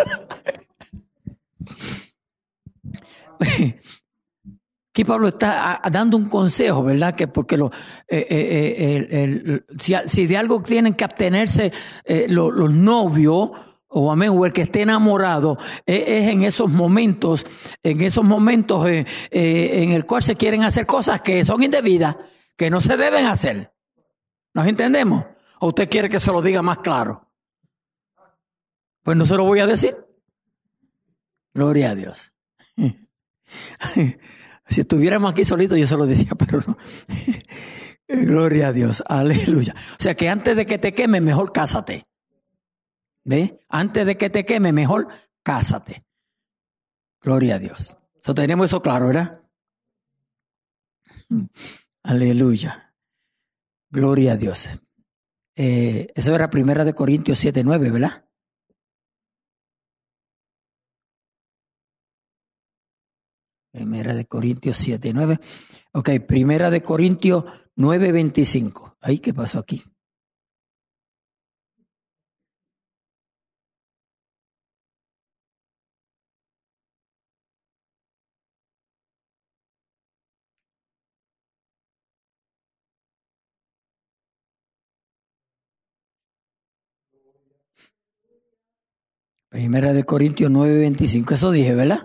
Aquí Pablo está dando un consejo, ¿verdad? Que porque lo, eh, eh, el, el, si, si de algo tienen que abstenerse eh, los, los novios, o amén, o el que esté enamorado, es, es en esos momentos, en esos momentos eh, eh, en el cual se quieren hacer cosas que son indebidas, que no se deben hacer. ¿Nos entendemos? ¿O usted quiere que se lo diga más claro? Pues no se lo voy a decir. Gloria a Dios. Si estuviéramos aquí solitos yo se lo decía, pero no. Gloria a Dios, aleluya. O sea que antes de que te queme, mejor cásate. ¿Ve? Antes de que te queme, mejor cásate. Gloria a Dios. So, tenemos eso claro, ¿verdad? Aleluya. Gloria a Dios. Eh, eso era Primera de Corintios siete nueve, ¿verdad? Primera de Corintios siete nueve. Ok, Primera de Corintios nueve veinticinco. Ay, ¿qué pasó aquí? Primera de Corintios nueve veinticinco. Eso dije, ¿verdad?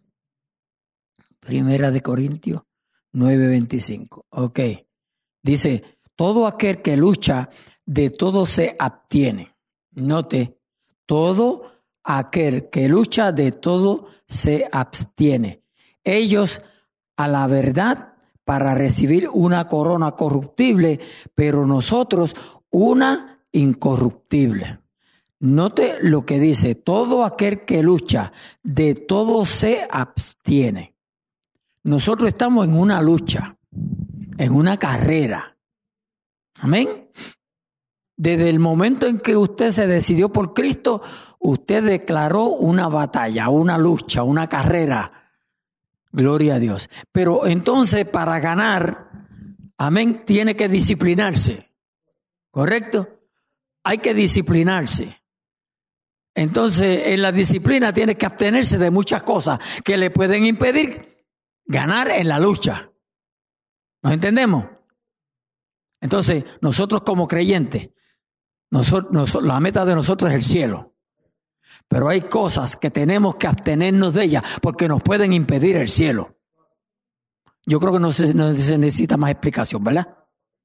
Primera de Corintios nueve veinticinco. Ok. Dice, todo aquel que lucha, de todo se abstiene. Note, todo aquel que lucha, de todo se abstiene. Ellos, a la verdad, para recibir una corona corruptible, pero nosotros una incorruptible. Note lo que dice, todo aquel que lucha, de todo se abstiene. Nosotros estamos en una lucha, en una carrera. Amén. Desde el momento en que usted se decidió por Cristo, usted declaró una batalla, una lucha, una carrera. Gloria a Dios. Pero entonces para ganar, amén, tiene que disciplinarse. ¿Correcto? Hay que disciplinarse. Entonces, en la disciplina tiene que abstenerse de muchas cosas que le pueden impedir ganar en la lucha. ¿Nos entendemos? Entonces, nosotros como creyentes, nosotros, nosotros, la meta de nosotros es el cielo. Pero hay cosas que tenemos que abstenernos de ellas porque nos pueden impedir el cielo. Yo creo que no se, no se necesita más explicación, ¿verdad?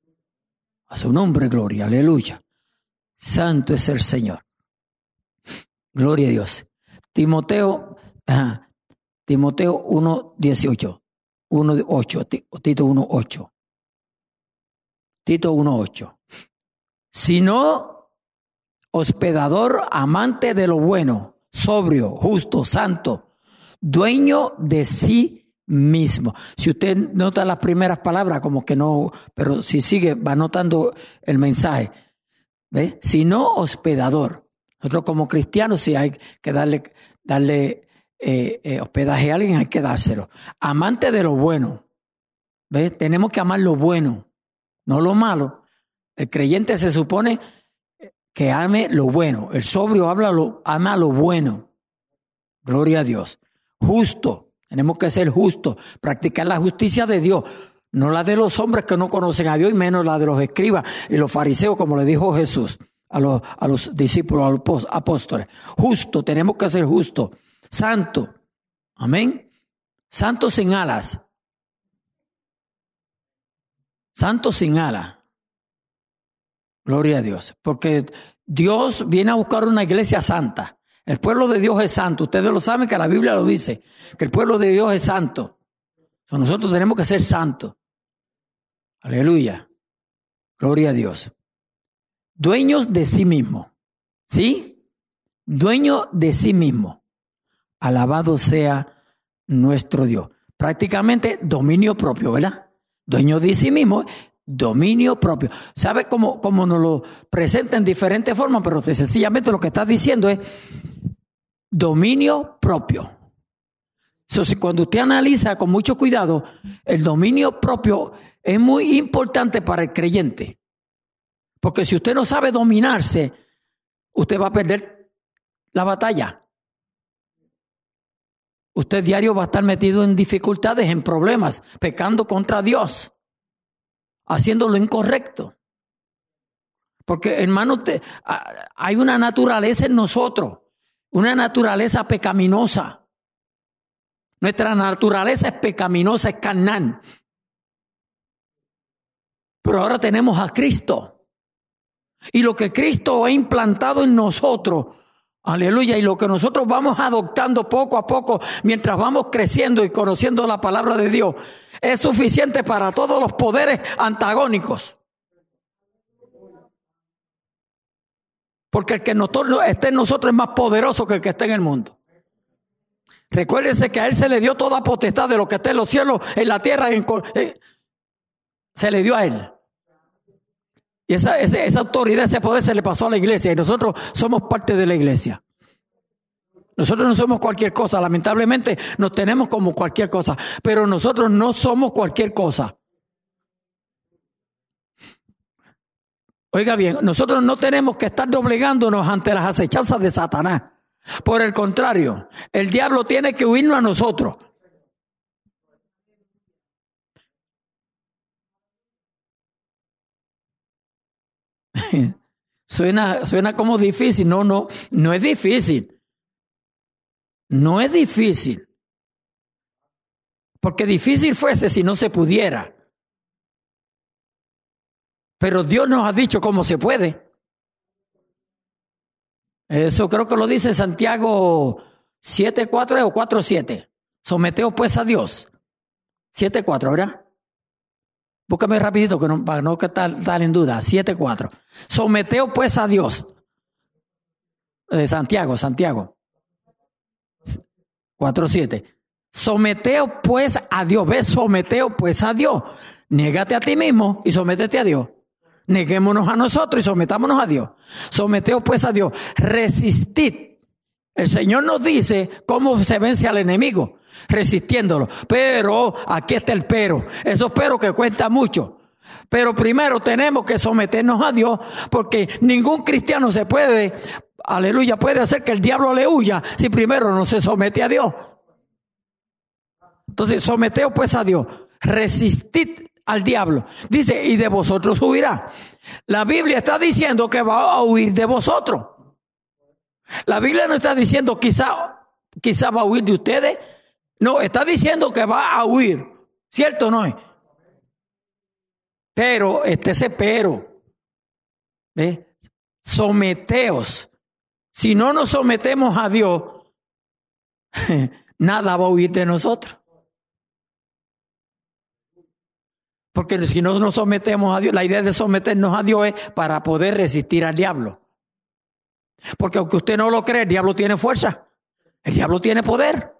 A su nombre, gloria, aleluya. Santo es el Señor. Gloria a Dios. Timoteo, ajá, Timoteo uno dieciocho, uno ocho, Tito uno ocho. Tito uno ocho. Sino hospedador, amante de lo bueno, sobrio, justo, santo, dueño de sí mismo. Si usted nota las primeras palabras, como que no, pero si sigue, va notando el mensaje. ¿Ve? Sino hospedador. Nosotros como cristianos, si hay que darle, darle eh, eh, hospedaje a alguien, hay que dárselo. Amante de lo bueno. ¿Ve? Tenemos que amar lo bueno, no lo malo. El creyente se supone que ame lo bueno. El sobrio habla lo, ama lo bueno. Gloria a Dios. Justo. Tenemos que ser justos. Practicar la justicia de Dios. No la de los hombres que no conocen a Dios y menos la de los escribas y los fariseos, como le dijo Jesús a los, a los discípulos, a los apóstoles. Justo. Tenemos que ser justos. Santo. Amén. Santo sin alas. Santo sin alas. Gloria a Dios, porque Dios viene a buscar una iglesia santa. El pueblo de Dios es santo. Ustedes lo saben que la Biblia lo dice, que el pueblo de Dios es santo. So, nosotros tenemos que ser santos. Aleluya. Gloria a Dios. Dueños de sí mismo. ¿Sí? Dueños de sí mismo. Alabado sea nuestro Dios. Prácticamente dominio propio, ¿verdad? Dueño de sí mismo. Dominio propio. ¿Sabe cómo, cómo nos lo presenta en diferentes formas? Pero sencillamente lo que está diciendo es dominio propio. So, si cuando usted analiza con mucho cuidado, el dominio propio es muy importante para el creyente. Porque si usted no sabe dominarse, usted va a perder la batalla. Usted diario va a estar metido en dificultades, en problemas, pecando contra Dios. Haciendo lo incorrecto. Porque, hermano, te, hay una naturaleza en nosotros una naturaleza pecaminosa. Nuestra naturaleza es pecaminosa, es carnal. Pero ahora tenemos a Cristo. Y lo que Cristo ha implantado en nosotros, aleluya, y lo que nosotros vamos adoptando poco a poco mientras vamos creciendo y conociendo la palabra de Dios, es suficiente para todos los poderes antagónicos. Porque el que esté en nosotros es más poderoso que el que esté en el mundo. Recuérdense que a Él se le dio toda potestad de lo que está en los cielos, en la tierra, en, eh, se le dio a Él. Y esa, esa, esa autoridad, ese poder se le pasó a la iglesia y nosotros somos parte de la iglesia. Nosotros no somos cualquier cosa, lamentablemente nos tenemos como cualquier cosa, pero nosotros no somos cualquier cosa. Oiga bien, nosotros no tenemos que estar doblegándonos ante las acechanzas de Satanás. Por el contrario, el diablo tiene que huirnos a nosotros. Suena, suena como difícil. No, no, no es difícil. No es difícil. Porque difícil fuese si no se pudiera. Pero Dios nos ha dicho cómo se puede. Eso creo que lo dice Santiago siete cuatro o cuatro siete. Someteos pues a Dios. siete cuatro, ¿verdad? Búscame rapidito que no, para no estar, estar en duda. siete cuatro. Someteos pues a Dios. Eh, Santiago, Santiago. cuatro siete. Someteos pues a Dios. ¿Ves? Someteos pues a Dios. Niégate a ti mismo y sométete a Dios. Neguémonos a nosotros y sometámonos a Dios. Someteos pues a Dios. Resistid. El Señor nos dice cómo se vence al enemigo. Resistiéndolo. Pero, aquí está el pero. Esos pero que cuenta mucho. Pero primero tenemos que someternos a Dios, porque ningún cristiano se puede, aleluya, puede hacer que el diablo le huya si primero no se somete a Dios. Entonces, someteos pues a Dios. Resistid al diablo. Dice, y de vosotros huirá. La Biblia está diciendo que va a huir de vosotros. La Biblia no está diciendo quizá, quizá va a huir de ustedes. No, está diciendo que va a huir. ¿Cierto o no es? Pero, este ese pero. ¿Ve? Someteos. Si no nos sometemos a Dios, nada va a huir de nosotros. Porque si no nos sometemos a Dios, la idea de someternos a Dios es para poder resistir al diablo. Porque aunque usted no lo cree, el diablo tiene fuerza. El diablo tiene poder.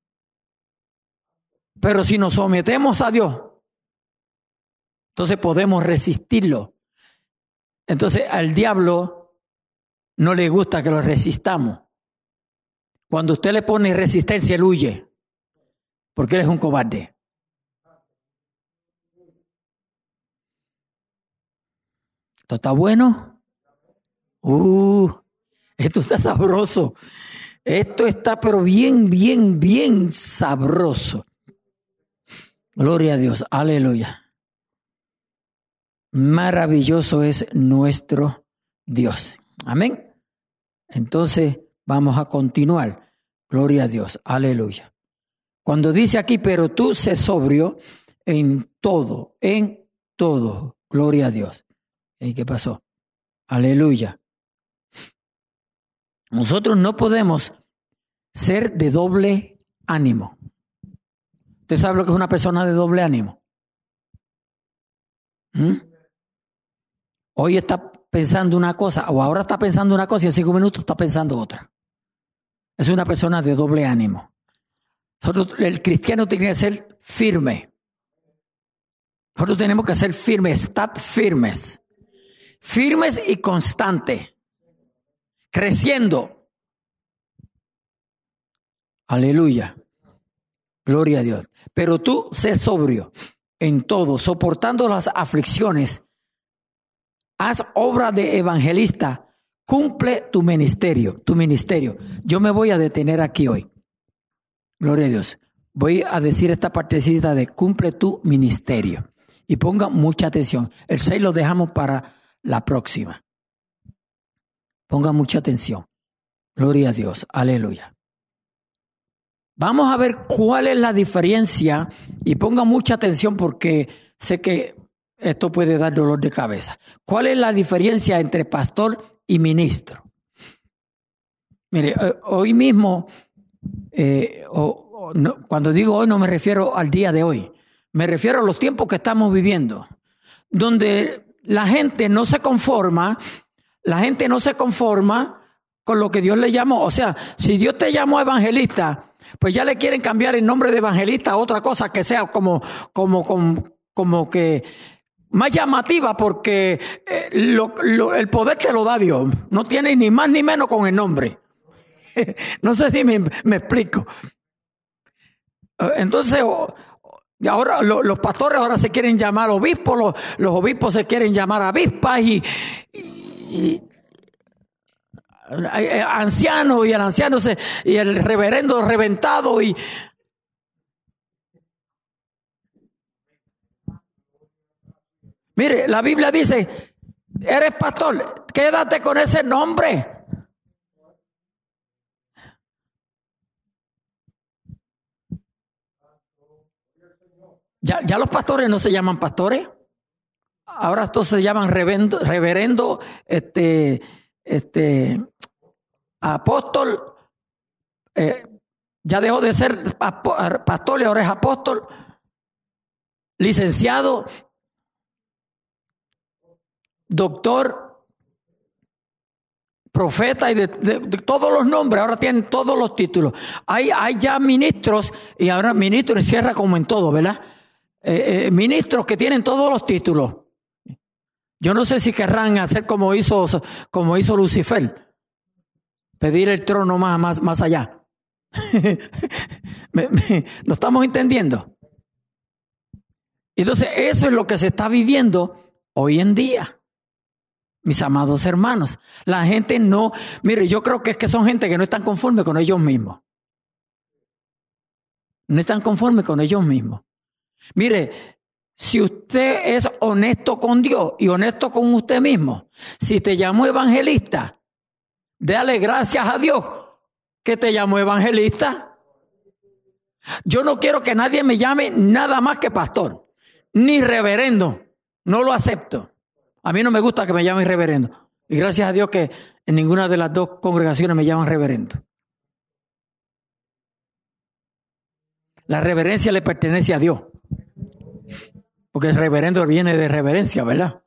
Pero si nos sometemos a Dios, entonces podemos resistirlo. Entonces al diablo no le gusta que lo resistamos. Cuando usted le pone resistencia, él huye. Porque él es un cobarde. ¿Esto está bueno? Uh, esto está sabroso. Esto está pero bien, bien, bien sabroso. Gloria a Dios. Aleluya. Maravilloso es nuestro Dios. Amén. Entonces vamos a continuar. Gloria a Dios. Aleluya. Cuando dice aquí, pero tú sé sobrio en todo, en todo. Gloria a Dios. ¿Y qué pasó? Aleluya. Nosotros no podemos ser de doble ánimo. ¿Usted sabe lo que es una persona de doble ánimo? ¿Mm? Hoy está pensando una cosa, o ahora está pensando una cosa y en cinco minutos está pensando otra. Es una persona de doble ánimo. Nosotros, el cristiano tiene que ser firme. Nosotros tenemos que ser firmes, estar firmes. Firmes y constantes. Creciendo. Aleluya. Gloria a Dios. Pero tú sé sobrio en todo, soportando las aflicciones. Haz obra de evangelista. Cumple tu ministerio, tu ministerio. Yo me voy a detener aquí hoy. Gloria a Dios. Voy a decir esta partecita de cumple tu ministerio. Y pongan mucha atención. El seis lo dejamos para la próxima. Pongan mucha atención. Gloria a Dios. Aleluya. Vamos a ver cuál es la diferencia y ponga mucha atención porque sé que esto puede dar dolor de cabeza. ¿Cuál es la diferencia entre pastor y ministro? Mire, hoy mismo, eh, o, o no, cuando digo hoy no me refiero al día de hoy, me refiero a los tiempos que estamos viviendo, donde la gente no se conforma, la gente no se conforma con lo que Dios le llamó. O sea, si Dios te llamó evangelista, pues ya le quieren cambiar el nombre de evangelista a otra cosa que sea como, como, como, como que más llamativa, porque eh, lo, lo, el poder te lo da Dios. No tiene ni más ni menos con el nombre. No sé si me, me explico. Entonces, ahora los pastores ahora se quieren llamar obispos, los, los obispos se quieren llamar avispas y, y, y anciano y el anciano se, y el reverendo reventado y mire, la Biblia dice, eres pastor, quédate con ese nombre. Ya, ya los pastores no se llaman pastores, ahora todos se llaman reverendo, reverendo este, este apóstol, eh, ya dejó de ser pastor y ahora es apóstol, licenciado, doctor, profeta y de, de, de todos los nombres, ahora tienen todos los títulos. Hay, hay ya ministros, y ahora ministros y cierra como en todo, ¿verdad? Eh, eh, ministros que tienen todos los títulos. Yo no sé si querrán hacer como hizo, como hizo Lucifer, pedir el trono más, más, más allá. me, me, ¿Lo estamos entendiendo? Entonces eso es lo que se está viviendo hoy en día, mis amados hermanos. La gente no, mire, yo creo que es que son gente que no están conformes con ellos mismos. No están conformes con ellos mismos. Mire, si usted es honesto con Dios y honesto con usted mismo, si te llamó evangelista, dale gracias a Dios que te llamó evangelista. Yo no quiero que nadie me llame nada más que pastor, ni reverendo. No lo acepto. A mí no me gusta que me llamen reverendo. Y gracias a Dios que en ninguna de las dos congregaciones me llaman reverendo. La reverencia le pertenece a Dios. Porque el reverendo viene de reverencia, ¿verdad?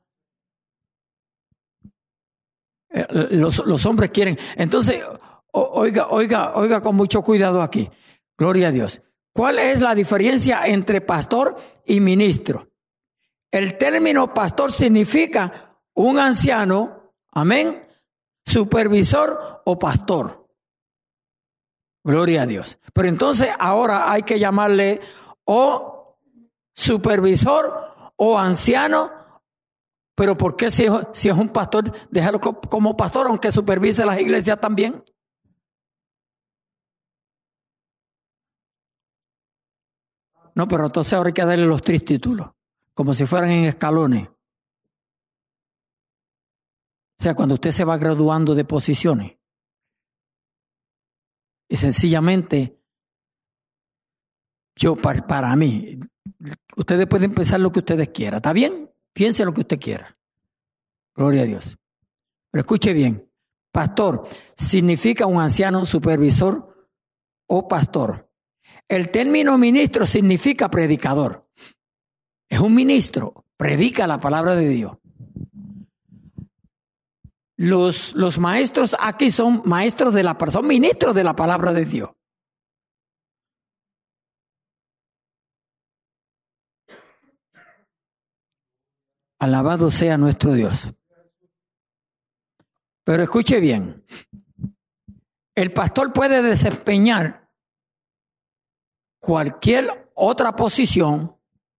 Los, los hombres quieren. Entonces, oiga, oiga, oiga con mucho cuidado aquí. Gloria a Dios. ¿Cuál es la diferencia entre pastor y ministro? El término pastor significa un anciano, amén, supervisor o pastor. Gloria a Dios. Pero entonces ahora hay que llamarle o supervisor o anciano. Pero ¿por qué si es, si es un pastor, déjalo como pastor aunque supervise las iglesias también? No, pero entonces ahora hay que darle los tres títulos, como si fueran en escalones. O sea, cuando usted se va graduando de posiciones. Y sencillamente, yo para, para mí, ustedes pueden pensar lo que ustedes quieran, ¿está bien? Piense lo que usted quiera. Gloria a Dios. Pero escuche bien, pastor significa un anciano, supervisor o pastor. El término ministro significa predicador. Es un ministro, predica la palabra de Dios. Los, los maestros aquí son maestros de la son ministros de la palabra de Dios. Alabado sea nuestro Dios. Pero escuche bien, el pastor puede desempeñar cualquier otra posición,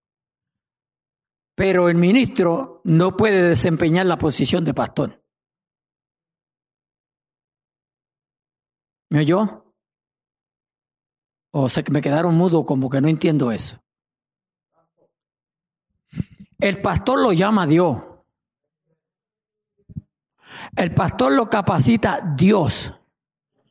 pero el ministro no puede desempeñar la posición de pastor. ¿Me oyó? O sea que me quedaron mudo, como que no entiendo eso. El pastor lo llama Dios. El pastor lo capacita Dios.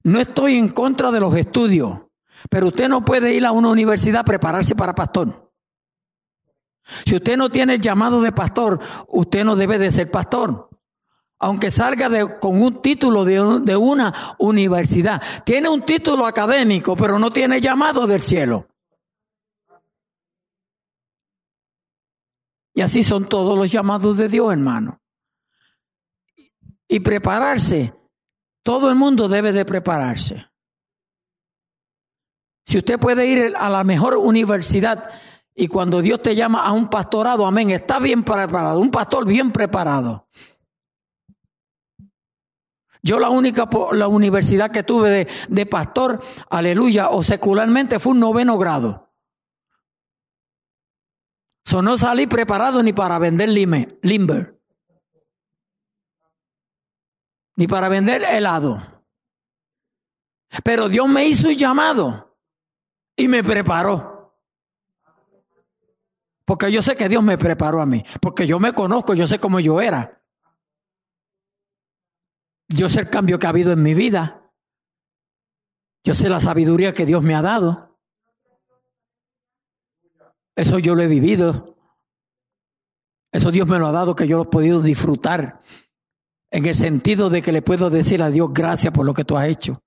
no estoy en contra de los estudios, pero usted no puede ir a una universidad a prepararse para pastor. Si usted no tiene el llamado de pastor, usted no debe de ser pastor. Aunque salga de, con un título de, de una universidad. Tiene un título académico, pero no tiene llamado del cielo. Y así son todos los llamados de Dios, hermano. Y prepararse, todo el mundo debe de prepararse. Si usted puede ir a la mejor universidad y cuando Dios te llama a un pastorado, amén, está bien preparado, un pastor bien preparado. Yo la única la universidad que tuve de, de pastor, aleluya, o secularmente fue un noveno grado. So, no salí preparado ni para vender lime, limber, ni para vender helado. Pero Dios me hizo un llamado y me preparó. Porque yo sé que Dios me preparó a mí. Porque yo me conozco, yo sé cómo yo era. Yo sé el cambio que ha habido en mi vida. Yo sé la sabiduría que Dios me ha dado. Eso yo lo he vivido. Eso Dios me lo ha dado, que yo lo he podido disfrutar. En el sentido de que le puedo decir a Dios gracias por lo que tú has hecho.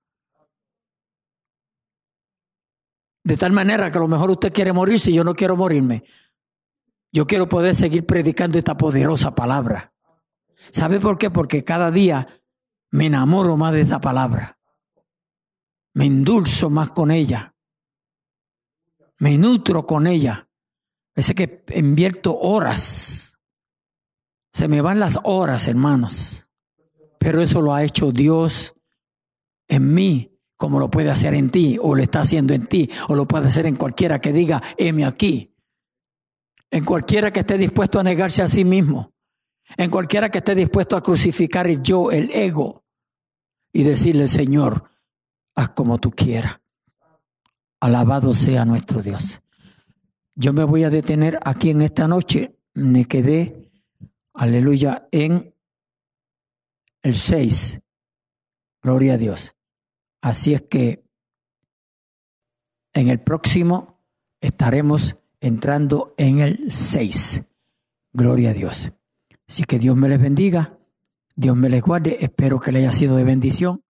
De tal manera que a lo mejor usted quiere morirse y yo no quiero morirme. Yo quiero poder seguir predicando esta poderosa palabra. ¿Sabe por qué? Porque cada día me enamoro más de esa palabra. Me endulzo más con ella. Me nutro con ella. Parece que invierto horas. Se me van las horas, hermanos. Pero eso lo ha hecho Dios en mí, como lo puede hacer en ti, o lo está haciendo en ti, o lo puede hacer en cualquiera que diga, heme aquí. En cualquiera que esté dispuesto a negarse a sí mismo. En cualquiera que esté dispuesto a crucificar el yo, el ego, y decirle, Señor, haz como tú quieras. Alabado sea nuestro Dios. Yo me voy a detener aquí en esta noche. Me quedé, aleluya, en el seis. Gloria a Dios. Así es que en el próximo estaremos entrando en el seis. Gloria a Dios. Así que Dios me les bendiga. Dios me les guarde. Espero que les haya sido de bendición.